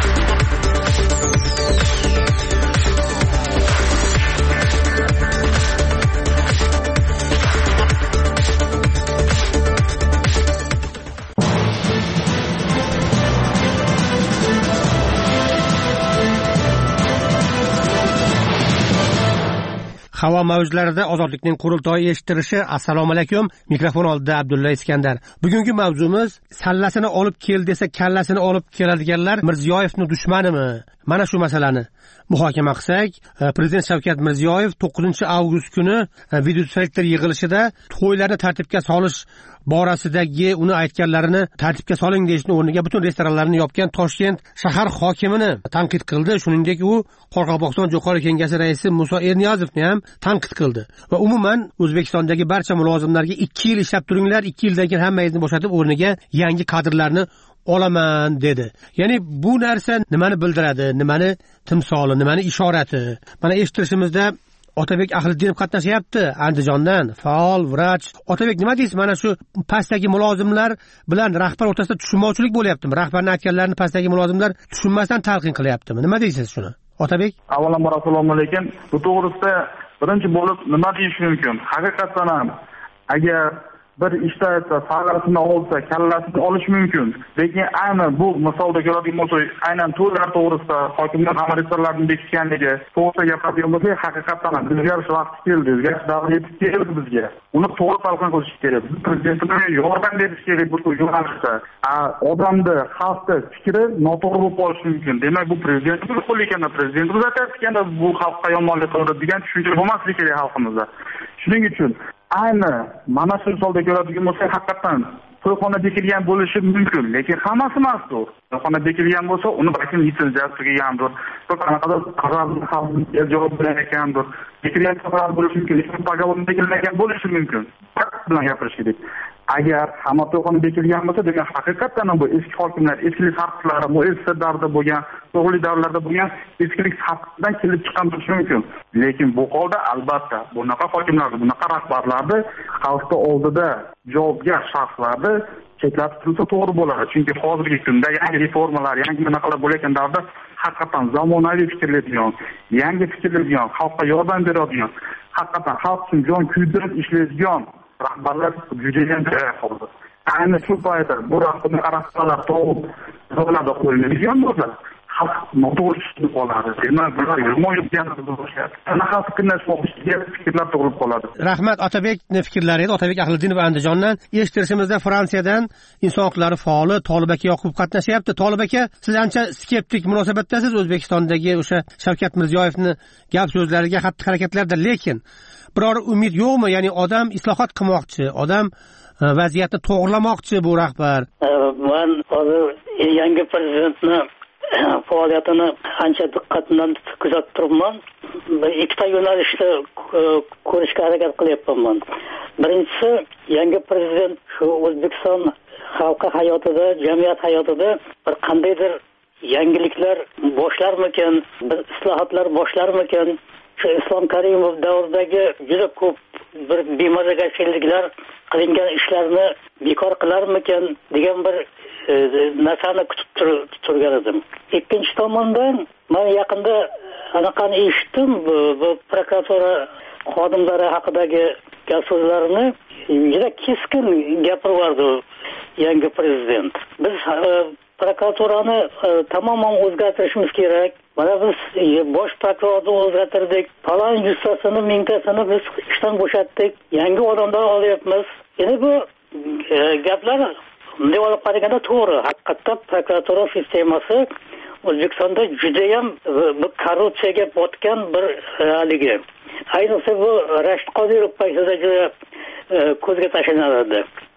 Havo mavjlarida ozodlikning qurultoyi eshitilishi. Assalomu alaykum. Mikrofon oldida Abdulla Iskandar. Bugungi mavzumiz sallasini olib kel desa kallasini olib keladiganlar Mirziyoyevning dushmanimi? Mana shu masalani muhokama qilsak, Prezident Shavkat Mirziyoyev to'qqizinchi avgust kuni video selektor yig'ilishida to'ylarni tartibga solish borasidagi uni aytganlarini tartibga soling deyishning o'rniga butun restoranlarni yopgan Toshkent shahar hokimini tanqid qildi. Shuningdek, u Qoraqalpog'iston Jo'qorg'i Kengashi raisi Musa Erniyazovni ham tanqid qildi va umuman O'zbekistondagi barcha mulozimlarga ikki yil ishlab turinglar, ikki yildan keyin hammangizni bo'shatib o'rniga yangi kadrlarni olaman dedi. Ya'ni bu narsa nimani bildiradi, nimani timsoli, nimani ishorati? Mana eshittirishimizda Otabek Ahliddinov qatnashyapti Andijondan, faol vrach. Otabek, nima deysiz? Mana shu pastdagi mulozimlar bilan rahbar o'rtasida tushunmovchilik bo'lyaptimi? Rahbarning aytganlarini pastdagi mulozimlar tushunmasdan talqin qilyaptimi? Nima deysiz shuni? Otabek?
Avvalambor assalomu alaykum. Bu to'g'risida birinchi bo'lib nima deyish mumkin? Haqiqatan ham agar bir ishda sallasini olsa, kallasini olish mumkin. Lekin ayni bu misolda ko'radigan bo'lsak, aynan to'ylar to'g'risida hokimlar amaldorlarning bekitganligi to'g'risida gapiradigan bo'lsak, haqiqatan ham o'zgarish vaqti keldi, o'zgarish davri yetib keldi bizga. Uni to'g'ri talqin qilish kerak. Prezidentga yordam berish kerak bu yo'nalishda. Odamni, xalqni fikri noto'g'ri bo'lib qolishi mumkin. Demak, bu prezidentning qo'li ekan, prezident o'zatayotganda bu xalqqa yomonlik qiladi degan tushuncha bo'lmasligi kerak xalqimizda. Shuning uchun ayni mana shu misolda ko'radigan bo'lsak, haqiqatan to'yxona bekilgan bo'lishi mumkin, lekin hammasi emasdir. To'yxona bekilgan bo'lsa, uni balki litsenziyasi tugagandir. Qanaqadir qarorni xalqga javob berayotgandir. Bekilgan qaror bo'lishi mumkin, lekin pagovon bekilmagan bo'lishi mumkin. Faqat bilan gapirish kerak. Agar hamma to'yxona bekilgan bo'lsa, demak haqiqatan ham bu eski hokimlar, eskilik sarflari, muassisa davrida bo'lgan, to'g'ri davrlarda bo'lgan eskilik sarfidan kelib chiqqan bo'lishi mumkin. Lekin bu holda albatta bunaqa hokimlarni, bunaqa rahbarlarni xalqning oldida javobgar shaxslarni chetlatib tursa to'g'ri bo'ladi. Chunki hozirgi kunda yangi reformalar, yangi bunaqalar bo'layotgan davrda haqiqatan zamonaviy fikrlaydigan, yangi fikrlaydigan, xalqqa yordam beradigan, haqiqatan xalq uchun jon kuydirib ishlaydigan rahbarlar juda ham kerak bo'ldi. Ayni shu paytda bu rahbarlar to'g'ri zo'rlada qo'yilgan bo'lsa, xalq noto'g'ri tushunib qoladi. Demak, bular yomon yurganini boshlayapti. Qanaqa fikrlash bo'lishiga fikrlar to'g'rilib qoladi.
Rahmat. Otabekning fikrlari edi. Otabek Ahliddinov Andijondan. Eshittirishimizda Fransiyadan inson huquqlari faoli Tolib aka Yoqub qatnashyapti. Tolib aka, siz ancha skeptik munosabatdasiz O'zbekistondagi o'sha Shavkat Mirziyoyevning gap so'zlariga, xatti harakatlarida, lekin biror umid yo'qmi? Ya'ni odam islohot qilmoqchi, odam vaziyatni to'g'rilamoqchi bu rahbar.
Men hozir yangi prezidentni faoliyatini ancha diqqat bilan kuzatib turibman. Ikkita yo'nalishda ko'rishga harakat qilyapman. Birinchisi, yangi prezident shu O'zbekiston xalqi hayotida, jamiyat hayotida bir qandaydir yangiliklar boshlarmikan, bir islohotlar boshlarmikan, shu Islom Karimov davridagi juda ko'p bir bemazagashliklar qilingan ishlarni bekor qilarmikan degan bir e, narsani kutib tur, turgan edim. Ikkinchi tomondan men yaqinda anaqani eshitdim, bu, bu prokuratura xodimlari haqidagi gap so'zlarini juda keskin gapirdi yangi prezident. Biz e, prokuraturani e, tamoman o'zgartirishimiz kerak. Mana biz bosh prokurorni o'zgartirdik. Falon yuztasini, mingtasini biz ishdan bo'shatdik. Yangi odamlar olyapmiz. Endi bu e, gaplar bunday olib qaraganda to'g'ri. Haqiqatda prokuratura sistemasi O'zbekistonda juda ham bu korrupsiyaga botgan bir haligi. Ayniqsa bu Rashid Qodirov paytida juda ko'zga tashlanadi.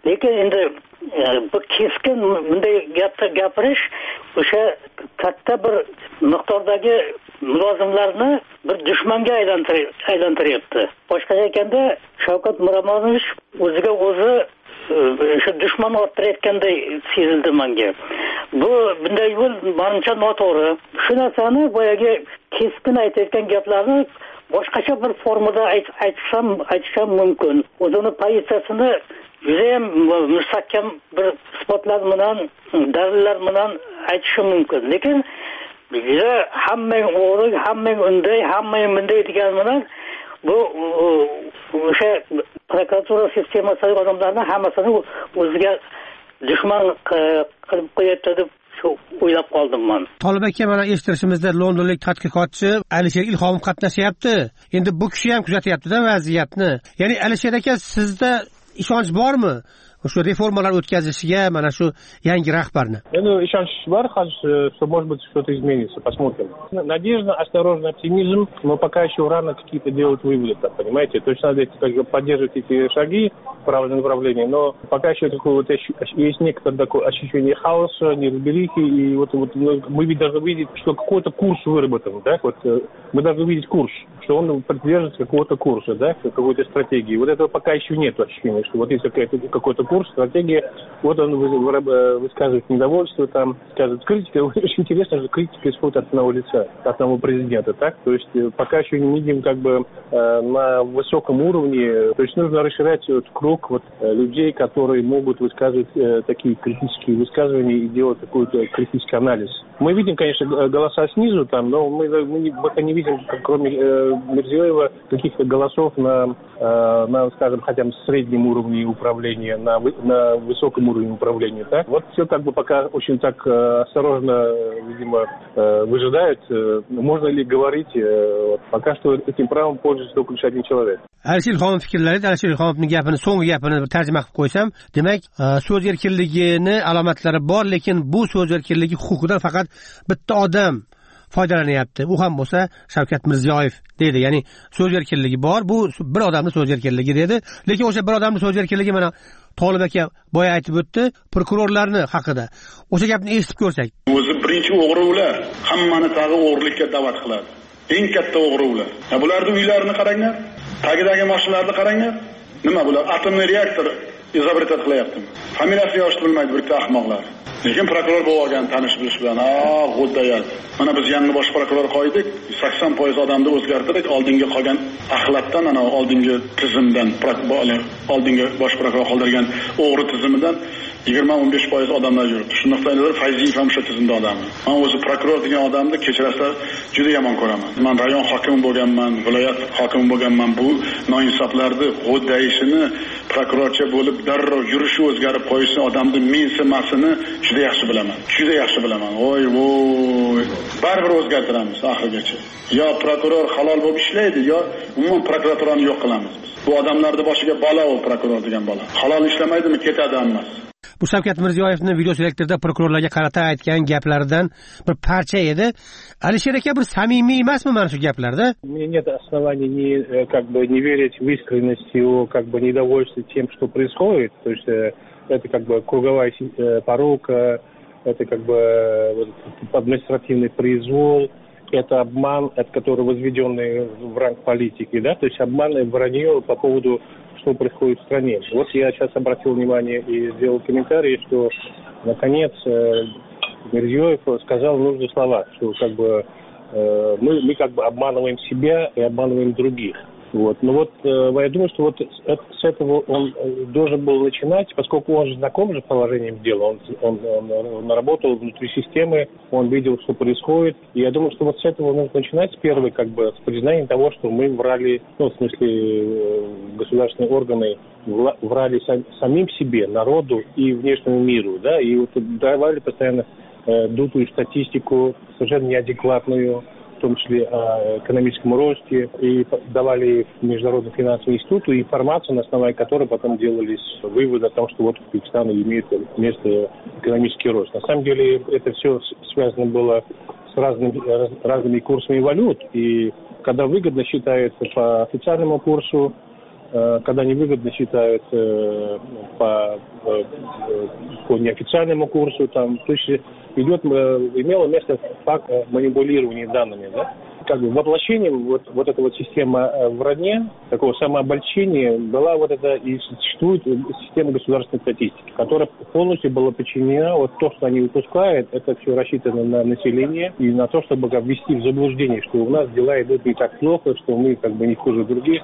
lekin endi bu keskin bunday gapda gapirish o'sha katta bir miqdordagi mulozimlarni bir dushmanga aylantiryapti. Boshqacha aytganda Shavkat Miromonovich o'ziga o'zi o'sha dushman orttirayotganday sezildi menga. Bu bunday yo'l menimcha noto'g'ri. Shu narsani boyagi keskin aytayotgan gaplarni boshqacha bir formada aytsam aytisham mumkin. O'zini pozitsiyasini judayam mustahkam bir isbotlar bilan, dalillar bilan aytishi mumkin. Lekin biza hammang o'g'ri, hammang unday, hammang bunday degan bilan bu o'sha prokuratura sistemasida odamlarni hammasini o'ziga dushman qilib qo'yapti deb shu o'ylab qoldim men.
Tolib aka, mana eshitishimizda londonlik tadqiqotchi Alisher Ilhomov qatnashyapti. Endi bu kishi ham kuzatyapti-da vaziyatni. Ya'ni Alisher aka, sizda ishonch bormi o'sha reformalar o'tkazishiga mana shu yangi rahbarni?
Ну, ishonch bor, что может быть что-то изменится, посмотрим. Надежда, осторожный оптимизм, но пока еще рано какие-то делать выводы, так, понимаете? То есть надо как бы поддерживать эти шаги в правильном направлении, но пока еще такое вот есть некоторое такое ощущение хаоса, неразберихи, и вот, вот мы ведь должны видеть, что какой-то курс выработан, да? Вот мы должны видеть курс, что он придерживается какого-то курса, да, какой-то стратегии. Вот этого пока еще нет ощущения, что вот есть какой-то, какой-то курс, стратегия, вот он высказывает недовольство, там, скажет критика. Очень интересно, что критика исходит от одного лица, от одного президента, так? То есть пока еще не видим как бы на высоком уровне, то есть нужно расширять вот круг вот людей, которые могут высказывать такие критические высказывания и делать какой-то критический анализ. Мы видим, конечно, голоса снизу там, но мы, мы пока не видим, кроме Мирзиёева, каких-то голосов на, на, скажем, хотя бы среднем уровне управления, на, на высоком уровне управления. Так? Вот все как бы пока очень так осторожно, видимо, выжидают. Можно ли говорить, вот, пока что этим правом пользуется только лишь один человек.
Alisher Ilhomov fikrlari, Alisher Ilhomovning gapini, so'nggi gapini tarjima qilib qo'ysam, demak, so'z erkinligini alomatlari bor, lekin bu so'z erkinligi huquqidan faqat bitta odam foydalanyapti. U ham bo'lsa Shavkat Mirziyoyev dedi. Ya'ni so'z erkinligi bor, bu bir odamning so'z erkinligi dedi. Lekin o'sha bir odamning so'z erkinligi mana Tolib aka boya aytib o'tdi, prokurorlarni haqida. O'sha gapni eshitib ko'rsak.
O'zi birinchi o'g'ri ular, hammani tag'i o'g'rilikka da'vat qiladi. Eng katta o'g'ri ular. Bularning uylarini qaranglar, tagidagi mashinalarni qaranglar. Nima bular? Atomli reaktor izobretat qilyaptimi? Familiyasini yoshni bilmaydi bitta ahmoqlar. Lekin prokuror bo'lib olgan, tanish bilish bilan, "Ah, g'o'ddayat. Mana biz yangi bosh prokuror qo'ydik, sakson foiz odamni o'zgartirdik, oldinga qolgan axlatdan, ana oldingi tizimdan, oldingi bosh prokuror qoldirgan o'g'ri tizimidan yigirma o'n besh foiz odamlar yuribdi. Shundoqdan Fayziyev ham o'sha tizimda odammi. Men o'zi prokuror degan odamni kechirasizlar, juda yomon ko'raman. Men rayon hokimi bo'lganman, viloyat hokimi bo'lganman. Bu noinsoflarni g'o'ddayishini, prokurorcha bo'lib darrov yurishi o'zgarib qo'yishi, odamni mensimasini juda yaxshi bilaman. Juda yaxshi bilaman. Voy voy. Baribir o'zgartiramiz oxirigacha. Yo prokuror halol bo'lib ishlaydi, yo umuman prokuraturani yo'q qilamiz biz. Bu odamlarning boshiga balo u prokuror degan bola. Halol ishlamaydimi, ketadi hammasi.
Bu Shavkat Mirziyoyevning video selektorda prokurorlarga qarata aytgan gaplaridan bir parcha edi. Alisher aka, bir samimiy emasmi mana shu gaplarda?
У меня нет оснований не как бы не верить в искренность его как бы недовольства тем, что происходит. То есть это как бы круговая порука, это как бы административный произвол, это обман, от которого возведенный в ранг политики, да, то есть обман и вранье по поводу, что происходит в стране. Вот я сейчас обратил внимание и сделал комментарий, что наконец Мирзиёев сказал нужные слова, что как бы мы, мы как бы обманываем себя и обманываем других. Вот. Но вот э, я думаю, что вот с этого он должен был начинать, поскольку он же знаком же с положением дела, он, он, он, он работал внутри системы, он видел, что происходит. И я думаю, что вот с этого нужно начинать, с первой, как бы, с признания того, что мы врали, ну, в смысле, государственные органы врали сам, самим себе, народу и внешнему миру, да, и вот давали постоянно э, дутую статистику, совершенно неадекватную, в том числе о экономическом росте, и давали Международному финансовому институту информацию, на основании которой потом делались выводы о том, что вот Узбекистан имеет место экономический рост. На самом деле это все связано было с разными, разными курсами валют, и когда выгодно считается по официальному курсу, когда невыгодно считают по, по неофициальному курсу, там, то есть идет, имело место факт манипулирования данными, да? Как бы воплощением вот, вот эта вот система вранья, такого самообольщения, была вот эта и существует система государственной статистики, которая полностью была подчинена, вот то, что они выпускают, это все рассчитано на население и на то, чтобы как, ввести в заблуждение, что у нас дела идут не так плохо, что мы как бы не хуже других,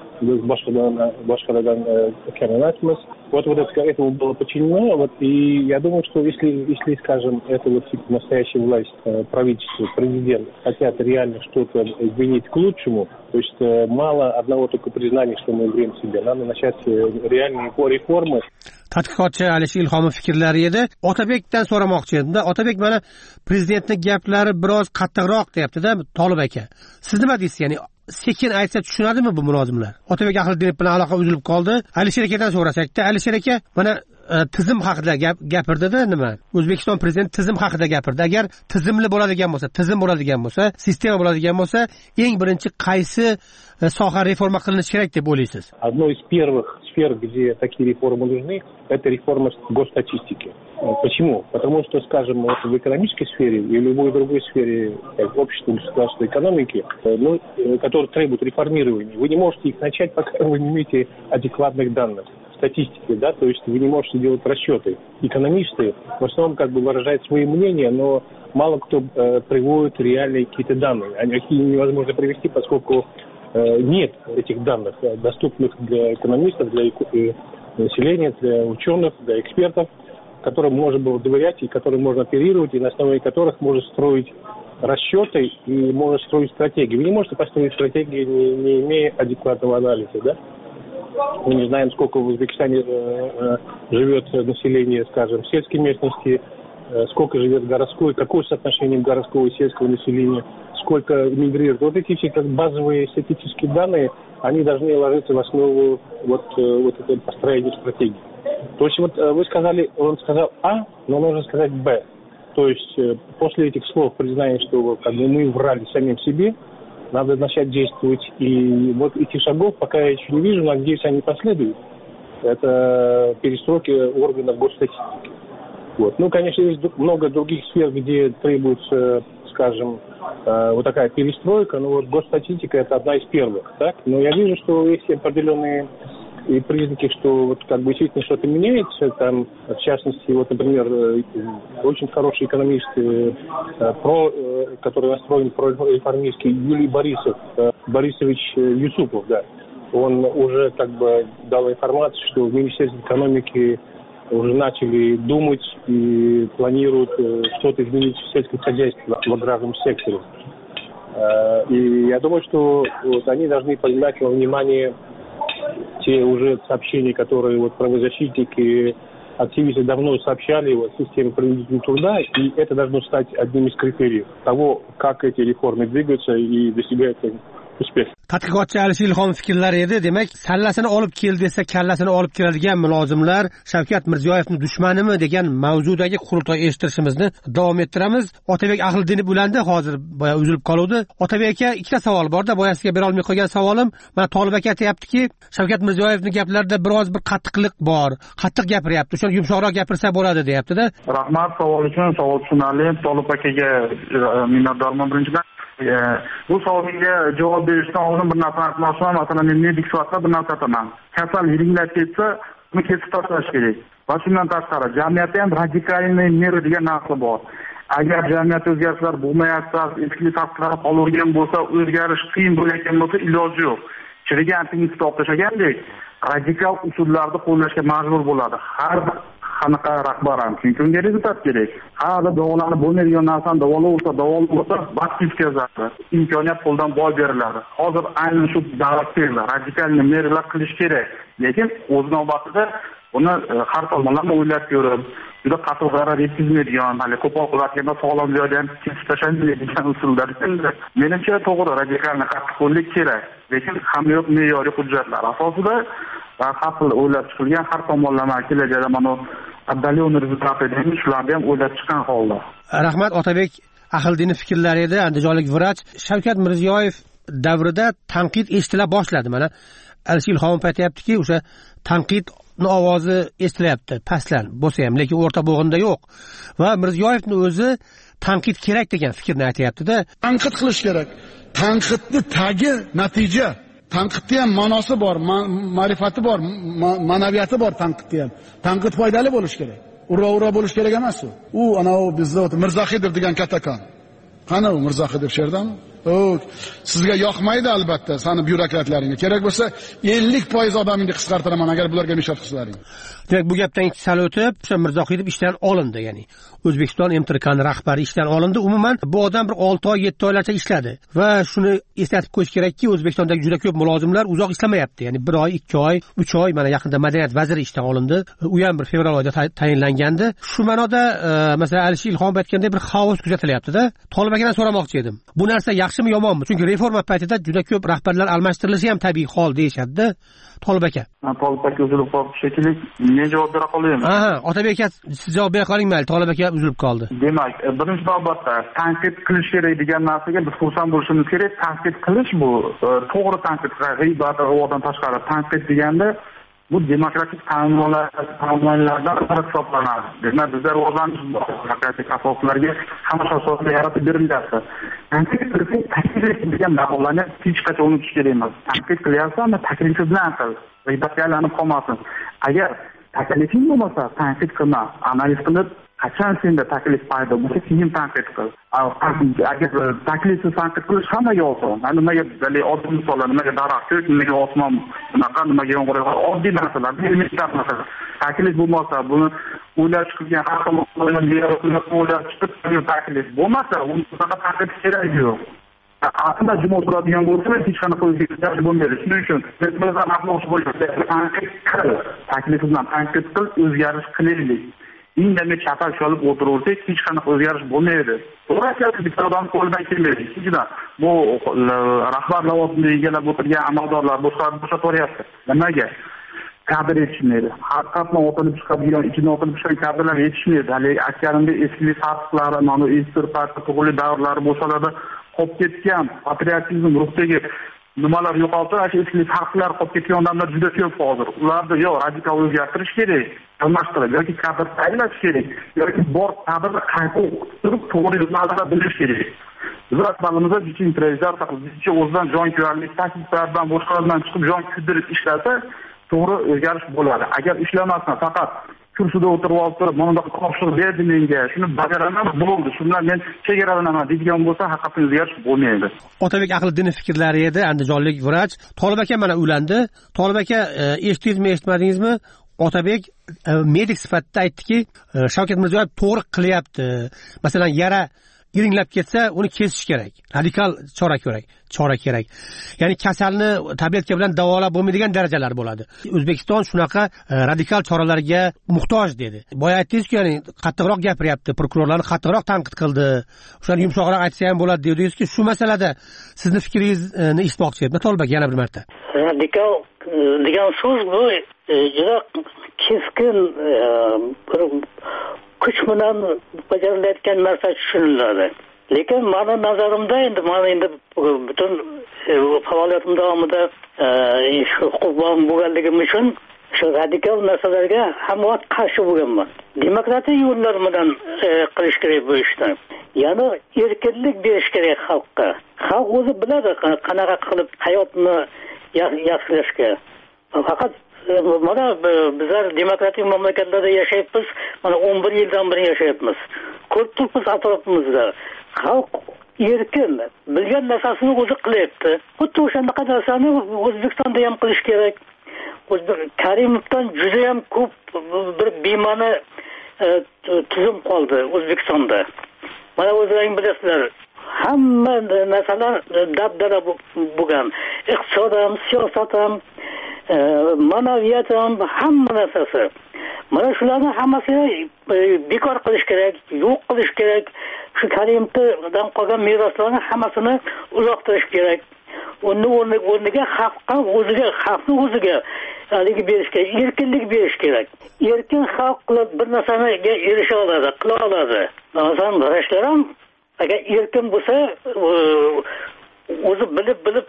Башкарадан Кернатмас. Вот, вот это, этому было подчинено, вот, и я думаю, что если, если скажем, это вот настоящая власть, правительство, президент хотят реально что-то изменить к лучшему, то есть мало одного только признания, что мы врем себе, надо начать реальные реформы.
Tadqiqotchi Alisher Ilhomov fikrlari edi. Otabekdan so'ramoqchi edim-da. Otabek mana prezidentning gaplari biroz qattiqroq deyapti-da, Tolib aka. Siz nima deysiz? Ya'ni sekin aytsa tushunadimi bu mulozimlar? Otabek Ahliddinov bilan aloqa uzilib qoldi. Alisher akadan so'rasak-da, Alisher aka mana tizim haqida gap gapirdi-da, nima? O'zbekiston prezidenti tizim haqida gapirdi. Agar tizimli bo'ladigan bo'lsa, tizim bo'ladigan bo'lsa, sistema bo'ladigan bo'lsa, eng birinchi qaysi soha reforma qilinishi kerak deb o'ylaysiz?
Одно из первых сфер, где такие реформы нужны, это реформа госстатистики. Почему? Потому что, скажем, вот в экономической сфере и в любой другой сфере как, общества, государства, экономики, ну, которые требуют реформирования, вы не можете их начать, пока вы не имеете адекватных данных. Статистики, да, то есть вы не можете делать расчеты. Экономисты в основном как бы выражают свои мнения, но мало кто э, приводит реальные какие-то данные. Они их невозможно привести, поскольку э, нет этих данных, доступных для экономистов, для э, населения, для ученых, для экспертов, которым можно было доверять и которым можно оперировать, и на основе которых можно строить расчеты и можно строить стратегии. Вы не можете построить стратегии, не, не имея адекватного анализа, да? Мы не знаем, сколько в Узбекистане э, э, живет население, скажем, в сельской местности, э, сколько живет городской, какое соотношение городского и сельского населения, сколько мигрирует. Вот эти все как базовые статистические данные, они должны ложиться в основу вот, э, вот этого построения стратегии. То есть вот э, вы сказали, он сказал А, но нужно сказать Б. То есть э, после этих слов признания, что как бы, мы врали самим себе, надо начать действовать. И вот этих шагов пока я еще не вижу, но надеюсь, они последуют. Это перестройки органов госстатистики. Вот. Ну, конечно, есть много других сфер, где требуется, скажем, вот такая перестройка. Но вот госстатистика – это одна из первых. Так? Но я вижу, что есть определенные и признаки, что вот как бы действительно что-то меняется. Там, в частности, вот, например, очень хороший экономист, про, который настроен прореформистский, Юлий Борисов, Борисович Юсупов, да, он уже как бы дал информацию, что в Министерстве экономики уже начали думать и планируют что-то изменить в сельском хозяйстве, в аграрном секторе. И я думаю, что вот, они должны принимать во внимание те уже сообщения, которые вот правозащитники, активисты давно сообщали о системе принудительного труда, и это должно стать одним из критериев того, как эти реформы двигаются и достигают успеха.
Tadqiqotchi Alisher Ilhomov fikrlari edi. Demak, sallasini olib kel desa, kallasini olib keladigan mulozimlar Shavkat Mirziyoyevning dushmanimi degan mavzudagi qurultoy eshittirishimizni davom ettiramiz. Otabek Ahliddinov bo'landi, hozir boya uzilib qoluvdi. Otabek aka, ikkita savol bor-da, boya sizga bera olmay qolgan savolim. Mana Tolib aka aytayaptiki, Shavkat Mirziyoyevning gaplarida biroz bir qattiqlik bor, qattiq gapiryapti. O'sha yumshoqroq gapirsa bo'ladi, deyapti-da.
Rahmat savol uchun. Savol tushunarli. Tolib akaga minnatdorman birinchidan. Bu savolga javob berishdan oldin bir narsani aytmoqchiman. Masalan, men medik sifatida bir narsa aytaman. Kasal yiringlab ketsa, uni kesib tashlash kerak. Va shundan tashqari, jamiyatda ham radikalniy mer degan narsa bor. Agar jamiyatda o'zgarishlar bo'lmayapsa, eski taqdirlar qolavergan bo'lsa, o'zgarish qiyin bo'layotgan bo'lsa, iloji yo'q. Chirigan prinsipi olib tashlagandek, radikal usullarni qo'llashga majbur bo'ladi. Har qanaqa rahbar ham, chunki unga rezultat kerak. Hali davolanib bo'lmaydigan narsani davolovsa, davolovsa, vaqt ketkazadi. Imkoniyat qo'ldan boy beriladi. Hozir aynan shu davlatda radikal nimalar qilish kerak. Lekin o'z navbatida uni har tomonlama o'ylab ko'rib, juda qattiq zarar yetkazmaydigan, hali ko'proq ularga sog'lom joydan kesib tashlanadigan usullar. Menimcha to'g'ri, radikalni qattiqqo'llik kerak. Lekin hamma me'yoriy hujjatlar asosida va har xil o'ylab chiqilgan har tomonlama kelajakda mana addalion rezultatini shularni ham o'ylab chiqqan holda.
Rahmat. Otabek Ahliddinov fikrlari edi. Andijonlik vrach Shavkat Mirziyoyev davrida tanqid eshitila boshladi. Mana Alisher Ilhomov aytayaptiki, o'sha tanqidni ovozi estilyapti, pastlan bo'lsa ham, lekin o'rta bo'g'inda yo'q. Va Mirziyoyevning o'zi tanqid kerak degan fikrni aytayapti-da.
Tanqid qilish kerak. Tanqidni tagi natija. Tanqidda ham ma'nosi bor, ma'rifati bor, ma'naviyati bor tanqidda ham. Tanqid foydali bo'lish kerak. Ura-ura bo'lish kerak emas u. U ana u bizda Mirzaxidov degan kattakon. Qani u Mirzaxidov sherdami? O, sizga yoqmaydi albatta, sani byurokratlaringga. Kerak bo'lsa ellik foiz odamingni qisqartiraman agar bularga nishot qilsalaring.
Demak, bu gapdan ikki sal o'tib, o'sha Mirzaxidov ishdan olindi, ya'ni O'zbekiston M T R K'ning rahbari ishdan olindi. Umuman bu odam bir olti oy, yetti oylarcha ishladi va shuni eslatib qo'yish kerakki, O'zbekistondagi juda ko'p mulozimlar uzoq ishlamayapti. Ya'ni bir oy, ikki oy, uch oy, mana yaqinda madaniyat vaziri ishdan olindi. U ham bir fevral oyida tayinlangandi. Shu ma'noda, masalan, Alisher Ilhomov aytganday bir xavf kuzatilyapti-da. Tolib akadan so'ramoqchi edim. Bu narsa yaxshimi, yomonmi? Chunki reforma paytida juda ko'p rahbarlar almashtirilishi ham tabiiy hol deyshadi-da. Tolib aka.
Tolib aka uzilib qoldi shekilli. Men javob bera qolaymi?
Aha, Otabek aka, siz javob bera qoling mayli. Tolib aka uzilib qoldi.
Demak, birinchi navbatda tanqid qilish kerak degan narsaga biz xursand bo'lishimiz kerak. Tanqid qilish bu to'g'ri tanqid, g'iybat va tashqari tanqid deganda bu demokratik ta'minotlardan biri hisoblanadi. Demak, bizlar rivojlanish demokratik asoslarga hamma asoslar yaratib berilyapti. Tanqid qilsak, taklif degan ma'nolarni hech qachon unutish kerak emas. Tanqid qilyapsan, taklifi bilan qil. G'iybatga aylanib qolmasin. Agar taklifing bo'lmasa, tanqid qilma. Analiz qilib, qachon senda taklif paydo bo'lsa, keyin tanqid qil. Agar taklifsiz tanqid qilish hammaga oson. Nimaga dalil oddiy misollar, nimaga daraxt, nimaga osmon, bunaqa, nimaga yomg'ir, oddiy narsalar, elementar narsalar. Taklif bo'lmasa, buni o'ylab chiqilgan har xil o'ylab chiqib taklif bo'lmasa, unaqa tanqid kerak yo'q. Aslida juma o'tiradigan bo'lsa, hech qanaqa o'zgarishlar bo'lmaydi. Shuning uchun biz bizdan maqmoqchi bo'lsak, tanqid qil, taklif bilan tanqid qil, o'zgarish qilaylik. Indamay chapar chalib o'tiraversak, hech qanaqa o'zgarish bo'lmaydi. To'g'ri aytasiz, bitta odam qo'lidan kelmaydi. Ikkinchidan, bu rahbar lavozimini egallab o'tirgan amaldorlar boshqarib bo'shataryapti. Nimaga? Kadr yetishmaydi. Haqiqatni otilib chiqadigan, ichidan otilib chiqqan kadrlar yetishmaydi. Hali aytganimdek eski sarflari, mana eski paytda tug'ilgan davrlari bo'shaladi, qolib ketgan patriotizm ruhdagi nimalar yo'qoldi, ana shu eski farqlar qolib ketgan odamlar juda ko'p hozir. Ularni yo radikal o'zgartirish kerak, almashtirib yoki kadr tayinlash kerak, yoki bor kadrni qayta o'qitib, to'g'ri yo'nalishda bilish kerak. Biz rahbarimizga jichi imtiyozlar taqib, jichi o'zidan jon kuyarlik, takliflardan, boshqalardan chiqib jon kuydirib ishlasa, to'g'ri o'zgarish bo'ladi. Agar ishlamasdan faqat kursida o'tirib olib turib, mana bunday topshiriq berdi menga, shuni bajaraman, bo'ldi, shundan men chegaralanaman deydigan bo'lsa, haqiqatan o'zgarish bo'lmaydi.
Otabek Aqliddinov fikrlari edi, andijonlik vrach. Tolib aka mana ulandi. Tolib aka, eshitdingizmi, eshitmadingizmi? Otabek medik sifatida aytdiki, Shavkat Mirziyoyev to'g'ri qilyapti. Masalan, yara iringlab ketsa, uni kesish kerak. Radikal chora kerak, chora kerak. Ya'ni kasalni tabletka bilan davolab bo'lmaydigan darajalar bo'ladi. O'zbekiston shunaqa radikal choralarga muhtoj dedi. Boya aytdingiz-ku, ya'ni qattiqroq gapiryapti, prokurorlarni qattiqroq tanqid qildi. O'shani yumshoqroq aytsa ham bo'ladi dedingiz-ku, shu masalada sizni fikringizni eshitmoqchi edim. Tolib aka, yana bir marta.
Radikal degan so'z bu juda keskin bir kuch bilan bajarilayotgan narsa tushuniladi. Lekin mani nazarimda endi mana endi butun faoliyatim davomida huquq bo'lganligim uchun shu radikal narsalarga hamma qarshi bo'lganman. Demokratik yo'llar bilan qilish kerak bu ishni. Ya'ni erkinlik berish kerak xalqqa. Xalq o'zi biladi qanaqa qilib hayotni yaxshilashga. Faqat mana bizlar demokratik mamlakatlarda yashayapmiz, mana o'n bir yildan beri yashayapmiz. Ko'p turibmiz atrofimizda. Xalq erkin, bilgan narsasini o'zi qilyapti. Xuddi o'shanaqa narsani O'zbekistonda ham qilish kerak. Karimovdan juda ham ko'p bir bema'ni tuzum qoldi O'zbekistonda. Mana o'zlaring bilasizlar, hamma narsalar dabdala bo'lgan. Iqtisod ham, siyosat ham, ma'naviyat ham, hamma narsasi. Mana shularni hammasini bekor qilish kerak, yo'q qilish kerak. Shu Karimovdan qolgan meroslarni hammasini uzoqtirish kerak. Uni o'rniga xalqqa o'ziga, xalqni o'ziga haligi berish kerak, erkinlik berish kerak. Erkin xalq qilib bir narsaniga erisha oladi, qila oladi. Masalan, vrachlar ham agar erkin bo'lsa, o'zi bilib bilib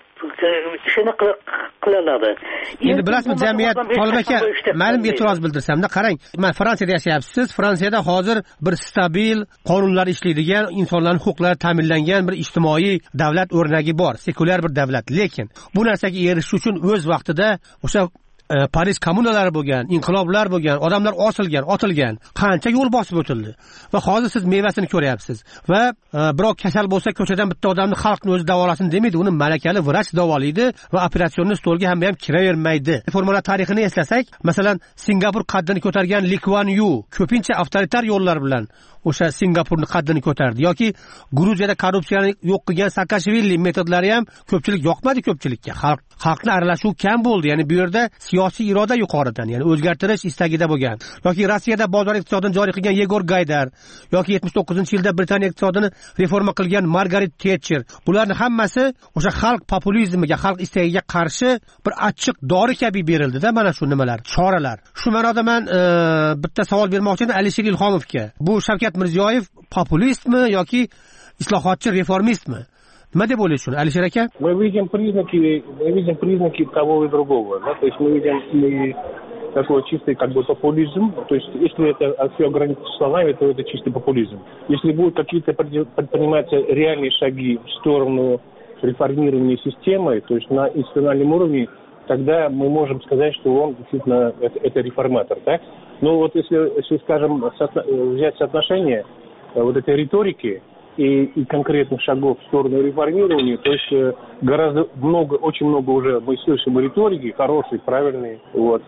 ishini qiladi.
Endi bilasizmi, jamiyat Tolib aka, men e'tiroz bildirsamda, qarang, men Fransiyada yashayapsiz. Fransiyada hozir bir stabil, qonunlar ishlaydigan, insonlarning huquqlari ta'minlangan bir ijtimoiy davlat o'rnagi bor, sekulyar bir davlat. Lekin bu narsaga erishish uchun o'z vaqtida o'sha Paris kommunalari bo'lgan, inqiloblar bo'lgan, odamlar osilgan, otilgan, qancha yo'l bosib o'tildi. Va hozir siz mevasini ko'ryapsiz. Va birov kasal bo'lsa, ko'chadan bitta odamni xalqni o'zi davolasin demaydi, uni malakali vrach davolaydi va operatsion stolga ham ham kiravermaydi. Reformalar tarixini eslasak, masalan, Singapur qaddini ko'targan Lee Kuan Yew ko'pincha avtoritar yo'llar bilan o'sha Singapurni qaddini ko'tardi yoki Gruziyada korrupsiyani yo'q qilgan Saakashvili metodlari ham ko'pchilik yoqmadi ko'pchilikka. Xalq xalqni aralashuvi kam bo'ldi. Ya'ni bu yerda siyosiy iroda yuqoridan, ya'ni o'zgartirish istagida bo'lgan. Yoki Rossiyada bozor iqtisodini joriy qilgan Yegor Gaydar yoki yetmish to'qqizinchi yilda Britaniya iqtisodini reforma qilgan Margaret Thatcher. Bularning hammasi o'sha xalq populizmiga, xalq istagiga qarshi bir achchiq dori kabi berildi-da, mana shu nimalar, choralar. Shu ma'noda men bitta savol bermoqchi edim Alisher Ilhomovga. Bu Shavkat Mirziyoyev populistmi yoki islohotchi reformistmi? Nima deb o'ylaysiz, Alisher aka?
Мы видим признаки, мы видим признаки того и другого, да? То есть мы видим и такой чистый как бы популизм, то есть если это все ограничится словами, то это чистый популизм. Если будут какие-то предприниматься реальные шаги в сторону реформирования системы, то есть на институциональном уровне, тогда мы можем сказать, что он действительно это, это реформатор, да? Но вот если, если скажем, взять соотношение вот этой риторики и, и конкретных шагов в сторону реформирования, то есть гораздо много, очень много уже мы слышим риторики, хорошие, правильные, вот,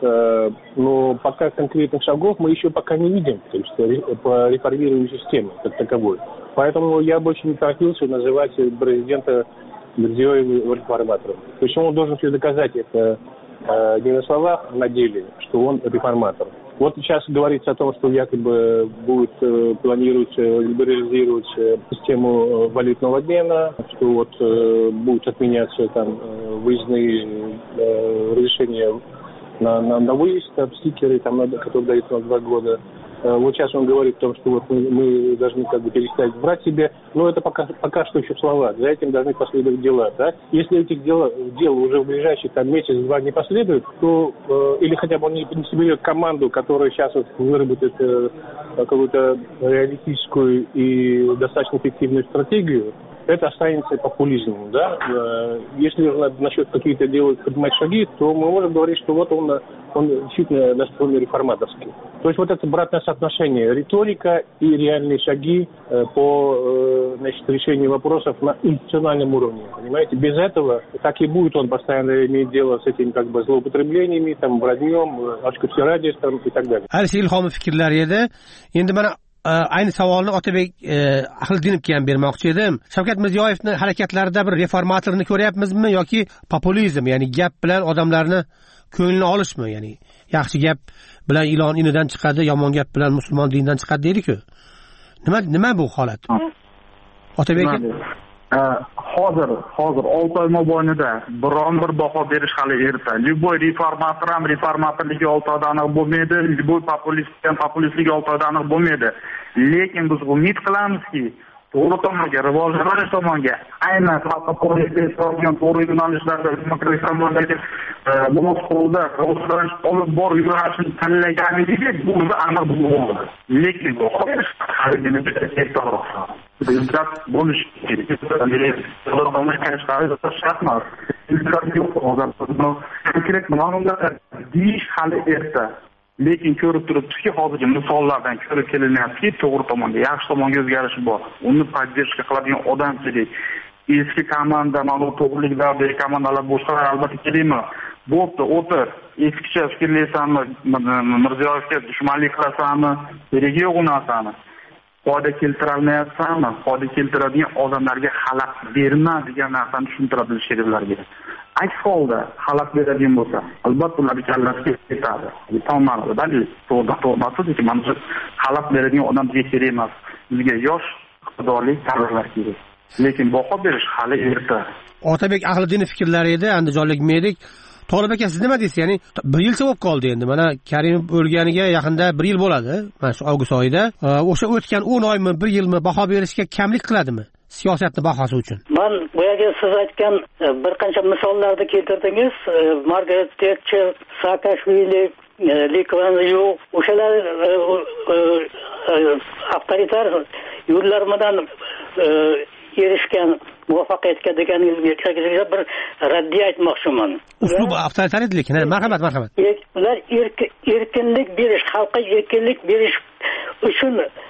но пока конкретных шагов мы еще пока не видим, то есть по реформированию системы как таковой. Поэтому я больше не торопился называть президента Мирзиёева реформатором. То есть он должен все доказать это э, не на словах, а на деле, что он реформатор. Вот сейчас говорится о том, что якобы будет э, планируется либерализировать э, систему э, валютного обмена, что вот э, будут отменяться там э, выездные э, разрешения на, на, на выезд, там, стикеры, там, которые дают на два года. Вот сейчас он говорит о том, что вот мы, мы должны как бы перестать брать себе, но это пока, пока что еще слова, за этим должны последовать дела, да. Если этих дел, дел уже в ближайший там месяц-два не последует, то э, или хотя бы он не, не соберет команду, которая сейчас вот выработает э, какую-то реалистическую и достаточно эффективную стратегию, это останется популизмом, да. Если нужно насчет какие-то делать, принимать шаги, то мы можем говорить, что вот он, он действительно настроен реформаторский. То есть вот это обратное соотношение, риторика и реальные шаги по, значит, решению вопросов на институциональном уровне, понимаете. Без этого так и будет он постоянно иметь дело с этими как бы злоупотреблениями, там, бронем, очкоферадием и так далее.
Alisher Ilhomov fikrlari edi. Endi mana ayni savolni Otabek Ahlidinovga ham bermoqchi edim. Shavkat Mirziyoyevning harakatlarida bir reformatorni ko'ryapmizmi yoki populizm, ya'ni gap bilan odamlarni ko'nglini olishmi, ya'ni yaxshi gap bilan ilon inidan chiqadi, yomon gap bilan musulmon dindan chiqadi deydi-ku. Nima nima bu holat? Otabek
hozir hozir olti oy mobaynida biron bir baho berish hali erta. Любой reformator ham reformatorligi olti oyda aniq bo'lmaydi, любой populist ham populistligi olti oyda aniq bo'lmaydi. Lekin biz umid qilamizki, to'g'ri tomonga, rivojlanish tomonga, aynan xalqqa qo'yilgan to'g'ri yo'nalishlarda demokratik tomondagi munosabatda rivojlanish olib bor yo'nalishini tanlaganligi bu aniq bo'ladi. Lekin bu hali ertaroq Demokrat bo'lish kerak. Konkret ma'lumotlar deyish hali erta. Lekin ko'rib turibsizki, hozirgi misollardan ko'rib kelinyaptiki, to'g'ri tomonga, yaxshi tomonga o'zgarish bor. Uni podдержка qiladigan odam kerak. Eski komanda, ma'lum to'g'riliklardagi komandalar boshqalar albatta kerakmi? Bo'pti, o'tir. Eskicha fikrlaysanmi, Mirziyoyevga dushmanlik qilasanmi, keragi yo'q u narsani. Foyda keltirolmayapsanmi? Foyda keltiradigan odamlarga xalaqit berma degan narsani tushuntirib bilish kerak ularga. Aks holda xalaqit beradigan bo'lsa, albatta ular kallasiga ketadi. Tomoni, balki to'g'ri to'g'ri ekan, mana shu xalaqit beradigan odam bizga kerak emas. Bizga yosh, iqtidorli kadrlar kerak. Lekin baho berish hali erta.
Otabek Ahliddinov fikrlari edi, Andijonlik medik. Tolib aka, siz nima deysiz? Ya'ni bir yilcha bo'lib qoldi endi. Mana Karimov o'lganiga yaqinda bir yil bo'ladi. Mana shu avgust oyida. O'sha o'tgan o'n oymi, bir yilmi baho berishga kamlik qiladimi? siyosatni bahosi uchun?
Man boyagi siz aytgan bir qancha misollarni keltirdingiz. Margaret Thatcher, Saakashvili, Li Kuan Yew, o'shalar avtoritar yo'llar bilan erishgan muvaffaqiyatga deganingizga bir raddiya aytmoqchiman.
Uslub avtoritar edi, lekin marhamat, marhamat.
Ular erkinlik berish, xalqqa erkinlik berish uchun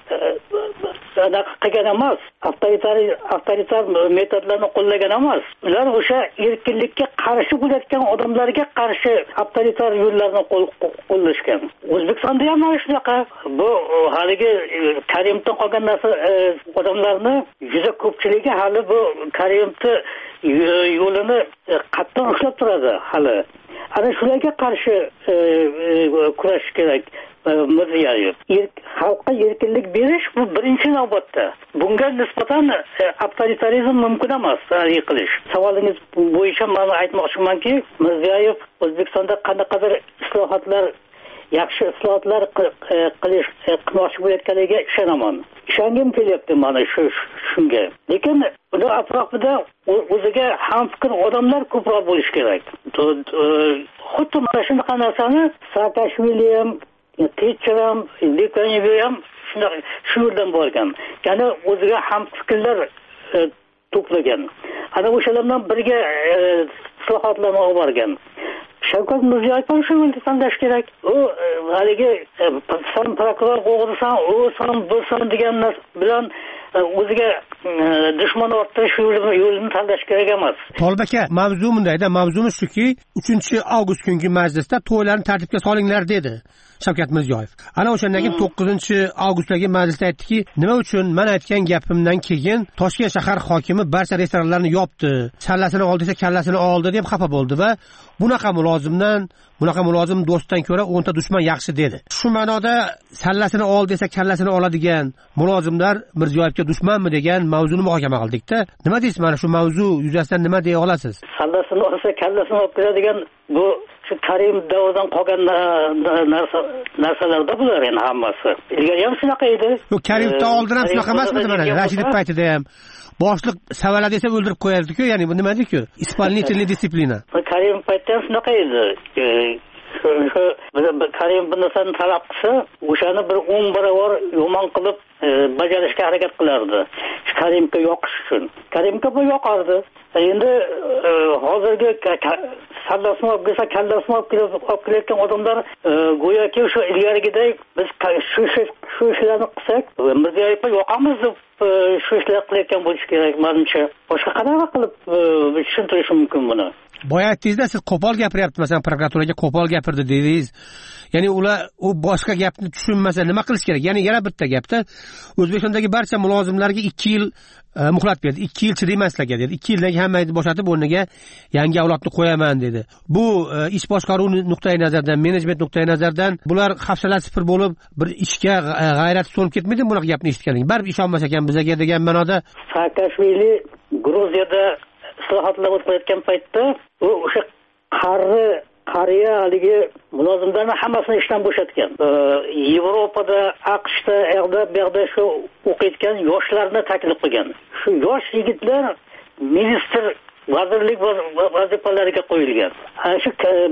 qilgan emas, avtoritar avtoritar metodlarni qo'llagan emas. Ular o'sha erkinlikka qarshi bo'layotgan odamlarga qarshi avtoritar yo'llarni qo'llashgan. O'zbekistonda ham mana shunaqa. Bu haligi Karimovdan qolgan narsa odamlarni juda ko'pchiligi hali bu Karimovni yo'lini qattiq ushlab turadi hali. Ana shularga qarshi kurashish kerak. Mirziyoyev xalqqa erkinlik berish bu birinchi navbatda. Bunga nisbatan avtoritarizm mumkin emas qilish. Savolingiz bo'yicha men aytmoqchimanki, Mirziyoyev O'zbekistonda qanaqadir islohotlar, yaxshi islohotlar qilish qilmoqchi bo'layotganiga ishonaman. Ishongim kelyapti mana shu shunga. Lekin uni atrofida o'ziga hamfikr odamlar ko'proq bo'lish kerak. Xuddi mana shunaqa narsani Saakashvili ham, Thatcher ham, Li Kuan Yew ham shu yerdan borgan. Ya'ni o'ziga ham fikrlar to'plagan. Ana o'shalardan birga islohotlarni olib borgan. Shavkat Mirziyoyev ham shu yo'lni tanlash kerak. U haligi san prokuror o'g'risan, u san bo'lsan degan bilan o'ziga dushman orttirish yo'lini tanlash kerak emas.
Tolib aka, mavzu bundayda, mavzumiz shuki, uchinchi avgust kungi majlisda to'ylarni tartibga solinglar dedi Shavkat Mirziyoyev. Ana o'shandan keyin to'qqizinchi avgustdagi majlisda aytdiki, nima uchun men aytgan gapimdan keyin Toshkent shahar hokimi barcha restoranlarni yopdi, sallasini oldi desa kallasini oldi deb xafa bo'ldi va bunaqa mulozimdan, bunaqa mulozim do'stdan ko'ra o'nta dushman yaxshi dedi. Shu ma'noda sallasini ol desa kallasini oladigan mulozimlar Mirziyoyevga dushmanmi degan mavzuni muhokama qildik-da. Nima deysiz, mana shu mavzu yuzasidan nima deya olasiz?
Sallasini olsa kallasini olib beradigan bu shu Karim davridan qolgan narsalarda bular endi hammasi. Ilgari ham shunaqa edi.
Yo'q, Karimdan oldin ham shunaqa emasmidi mana? Rashidov paytida ham boshliq savala desa o'ldirib qo'yardi-ku, ya'ni bu nima deydi-ku? Исполнительная дисциплина.
Karim paytda ham shunaqa edi. Karim bir narsani talab qilsa, o'shani bir o'n barobar yomon qilib bajarishga harakat qilardi. Karimga yoqish uchun. Karimga bu yoqardi. Endi hozirgi sallasini olib kelsa, kallasini olib kelayotgan odamlar go'yoki shu ilgarigidek biz shu shu ishlarni qilsak, Mirziyoyevga yoqamiz deb shu ishlar qilayotgan bo'lish kerak menimcha. Boshqa qanaqa qilib tushuntirish mumkin buni?
Boya aytdingizda, siz qo'pol gapiryapti, masalan, prokuraturaga qo'pol gapirdi dedingiz. Ya'ni ular u boshqa gapni tushunmasa nima qilish kerak? Ya'ni yana bitta gapda O'zbekistondagi barcha mulozimlarga ikki yil muhlat berdi. ikki yil chidamaslarga dedi. ikki yildan keyin hammasini bo'shatib o'rniga yangi avlodni qo'yaman dedi. Bu ish boshqaruvi nuqtai nazaridan, menejment nuqtai nazaridan bular hafsalar sifir bo'lib, bir ishga g'ayrat so'nib ketmaydimi bunaqa gapni eshitganing? Baribir ishonmas ekan bizga degan ma'noda.
Saakashvili Gruziyada islohotlar o'tkazayotgan paytda u o'sha qarri qariya haligi mulozimlarni hammasini ishdan bo'shatgan. Yevropada, AQShda, erda berda shu o'qiyotgan yoshlarni taklif qilgan. Shu yosh yigitlar ministr vazirlik vazifalariga qo'yilgan. Shu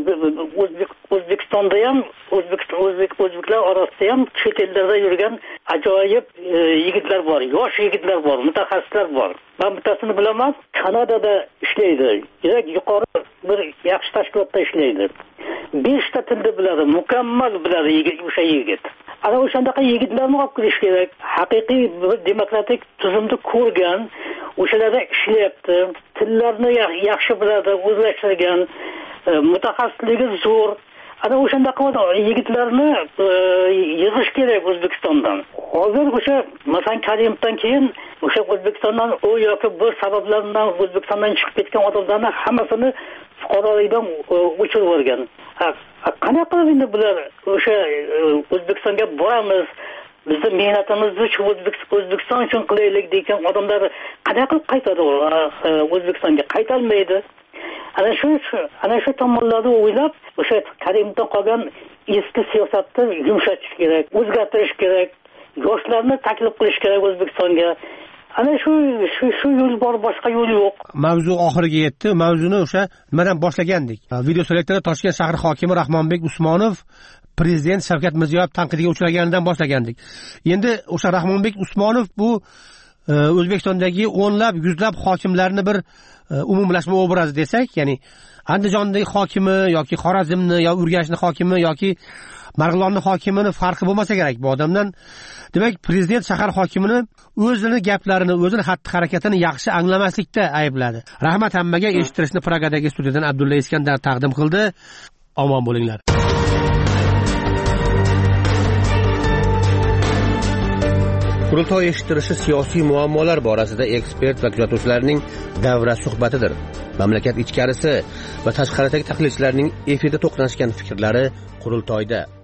O'zbekistonda ham, O'zbekiston o'zbek o'zbeklar orasida ham chet ellarda yurgan ajoyib yigitlar bor, yosh yigitlar bor, mutaxassislar bor. Men bittasini bilaman, Kanadada ishlaydi. Juda yuqori bir yaxshi tashkilotda ishlaydi. besh ta tilni biladi, mukammal biladi yigit, o'sha yigit. Ana o'shandaqa yigitlarni olib kirish kerak. Haqiqiy bir demokratik tuzumni ko'rgan, o'shalarda ishlayapti, tillarni yaxshi biladi, o'zlashtirgan, mutaxassisligi zo'r. Ana o'shandaqa yigitlarni yig'ish kerak O'zbekistondan. Hozir o'sha masalan Karimovdan keyin o'sha O'zbekistondan u yoki bu sabablardan O'zbekistondan chiqib ketgan odamlarni hammasini fuqarolikdan o'chirib yuborgan. Qanaqa endi bular o'sha O'zbekistonga boramiz, bizni mehnatimizni shu O'zbekiston uchun qilaylik degan odamlar qanaqa qaytadi O'zbekistonga? Qaytalmaydi. Ana shu ana shu tomonlarni o'ylab, o'sha Karimovdan qolgan eski siyosatni yumshatish kerak, o'zgartirish kerak, yoshlarni taklif qilish kerak O'zbekistonga. ana shu shu shu yo'l bor, boshqa yo'l yo'q.
Mavzu oxiriga yetdi. Mavzuni o'sha nimadan boshlagandik. Video selektorda Toshkent shahar hokimi Rahmonbek Usmonov prezident Shavkat Mirziyoyev tanqidiga uchraganidan boshlagandik. Endi o'sha Rahmonbek Usmonov bu O'zbekistondagi o'nlab, yuzlab hokimlarni bir umumlashma obrazi desak, ya'ni Andijondagi hokimi yoki Xorazmni yoki Urganchni hokimi yoki Marg'ilonni hokimini farqi bo'lmasa kerak bu odamdan. Demak, prezident shahar hokimini o'zini gaplarini, o'zini xatti-harakatini yaxshi anglamaslikda aybladi. Rahmat hammaga. Eshittirishni Pragadagi studiyadan Abdulla Iskandar taqdim qildi. Omon bo'linglar. Qurultoy eshittirishi siyosiy muammolar borasida ekspert va kuzatuvchilarning davra suhbatidir. Mamlakat ichkarisi va tashqaridagi tahlilchilarning efirda to'qnashgan fikrlari qurultoyda.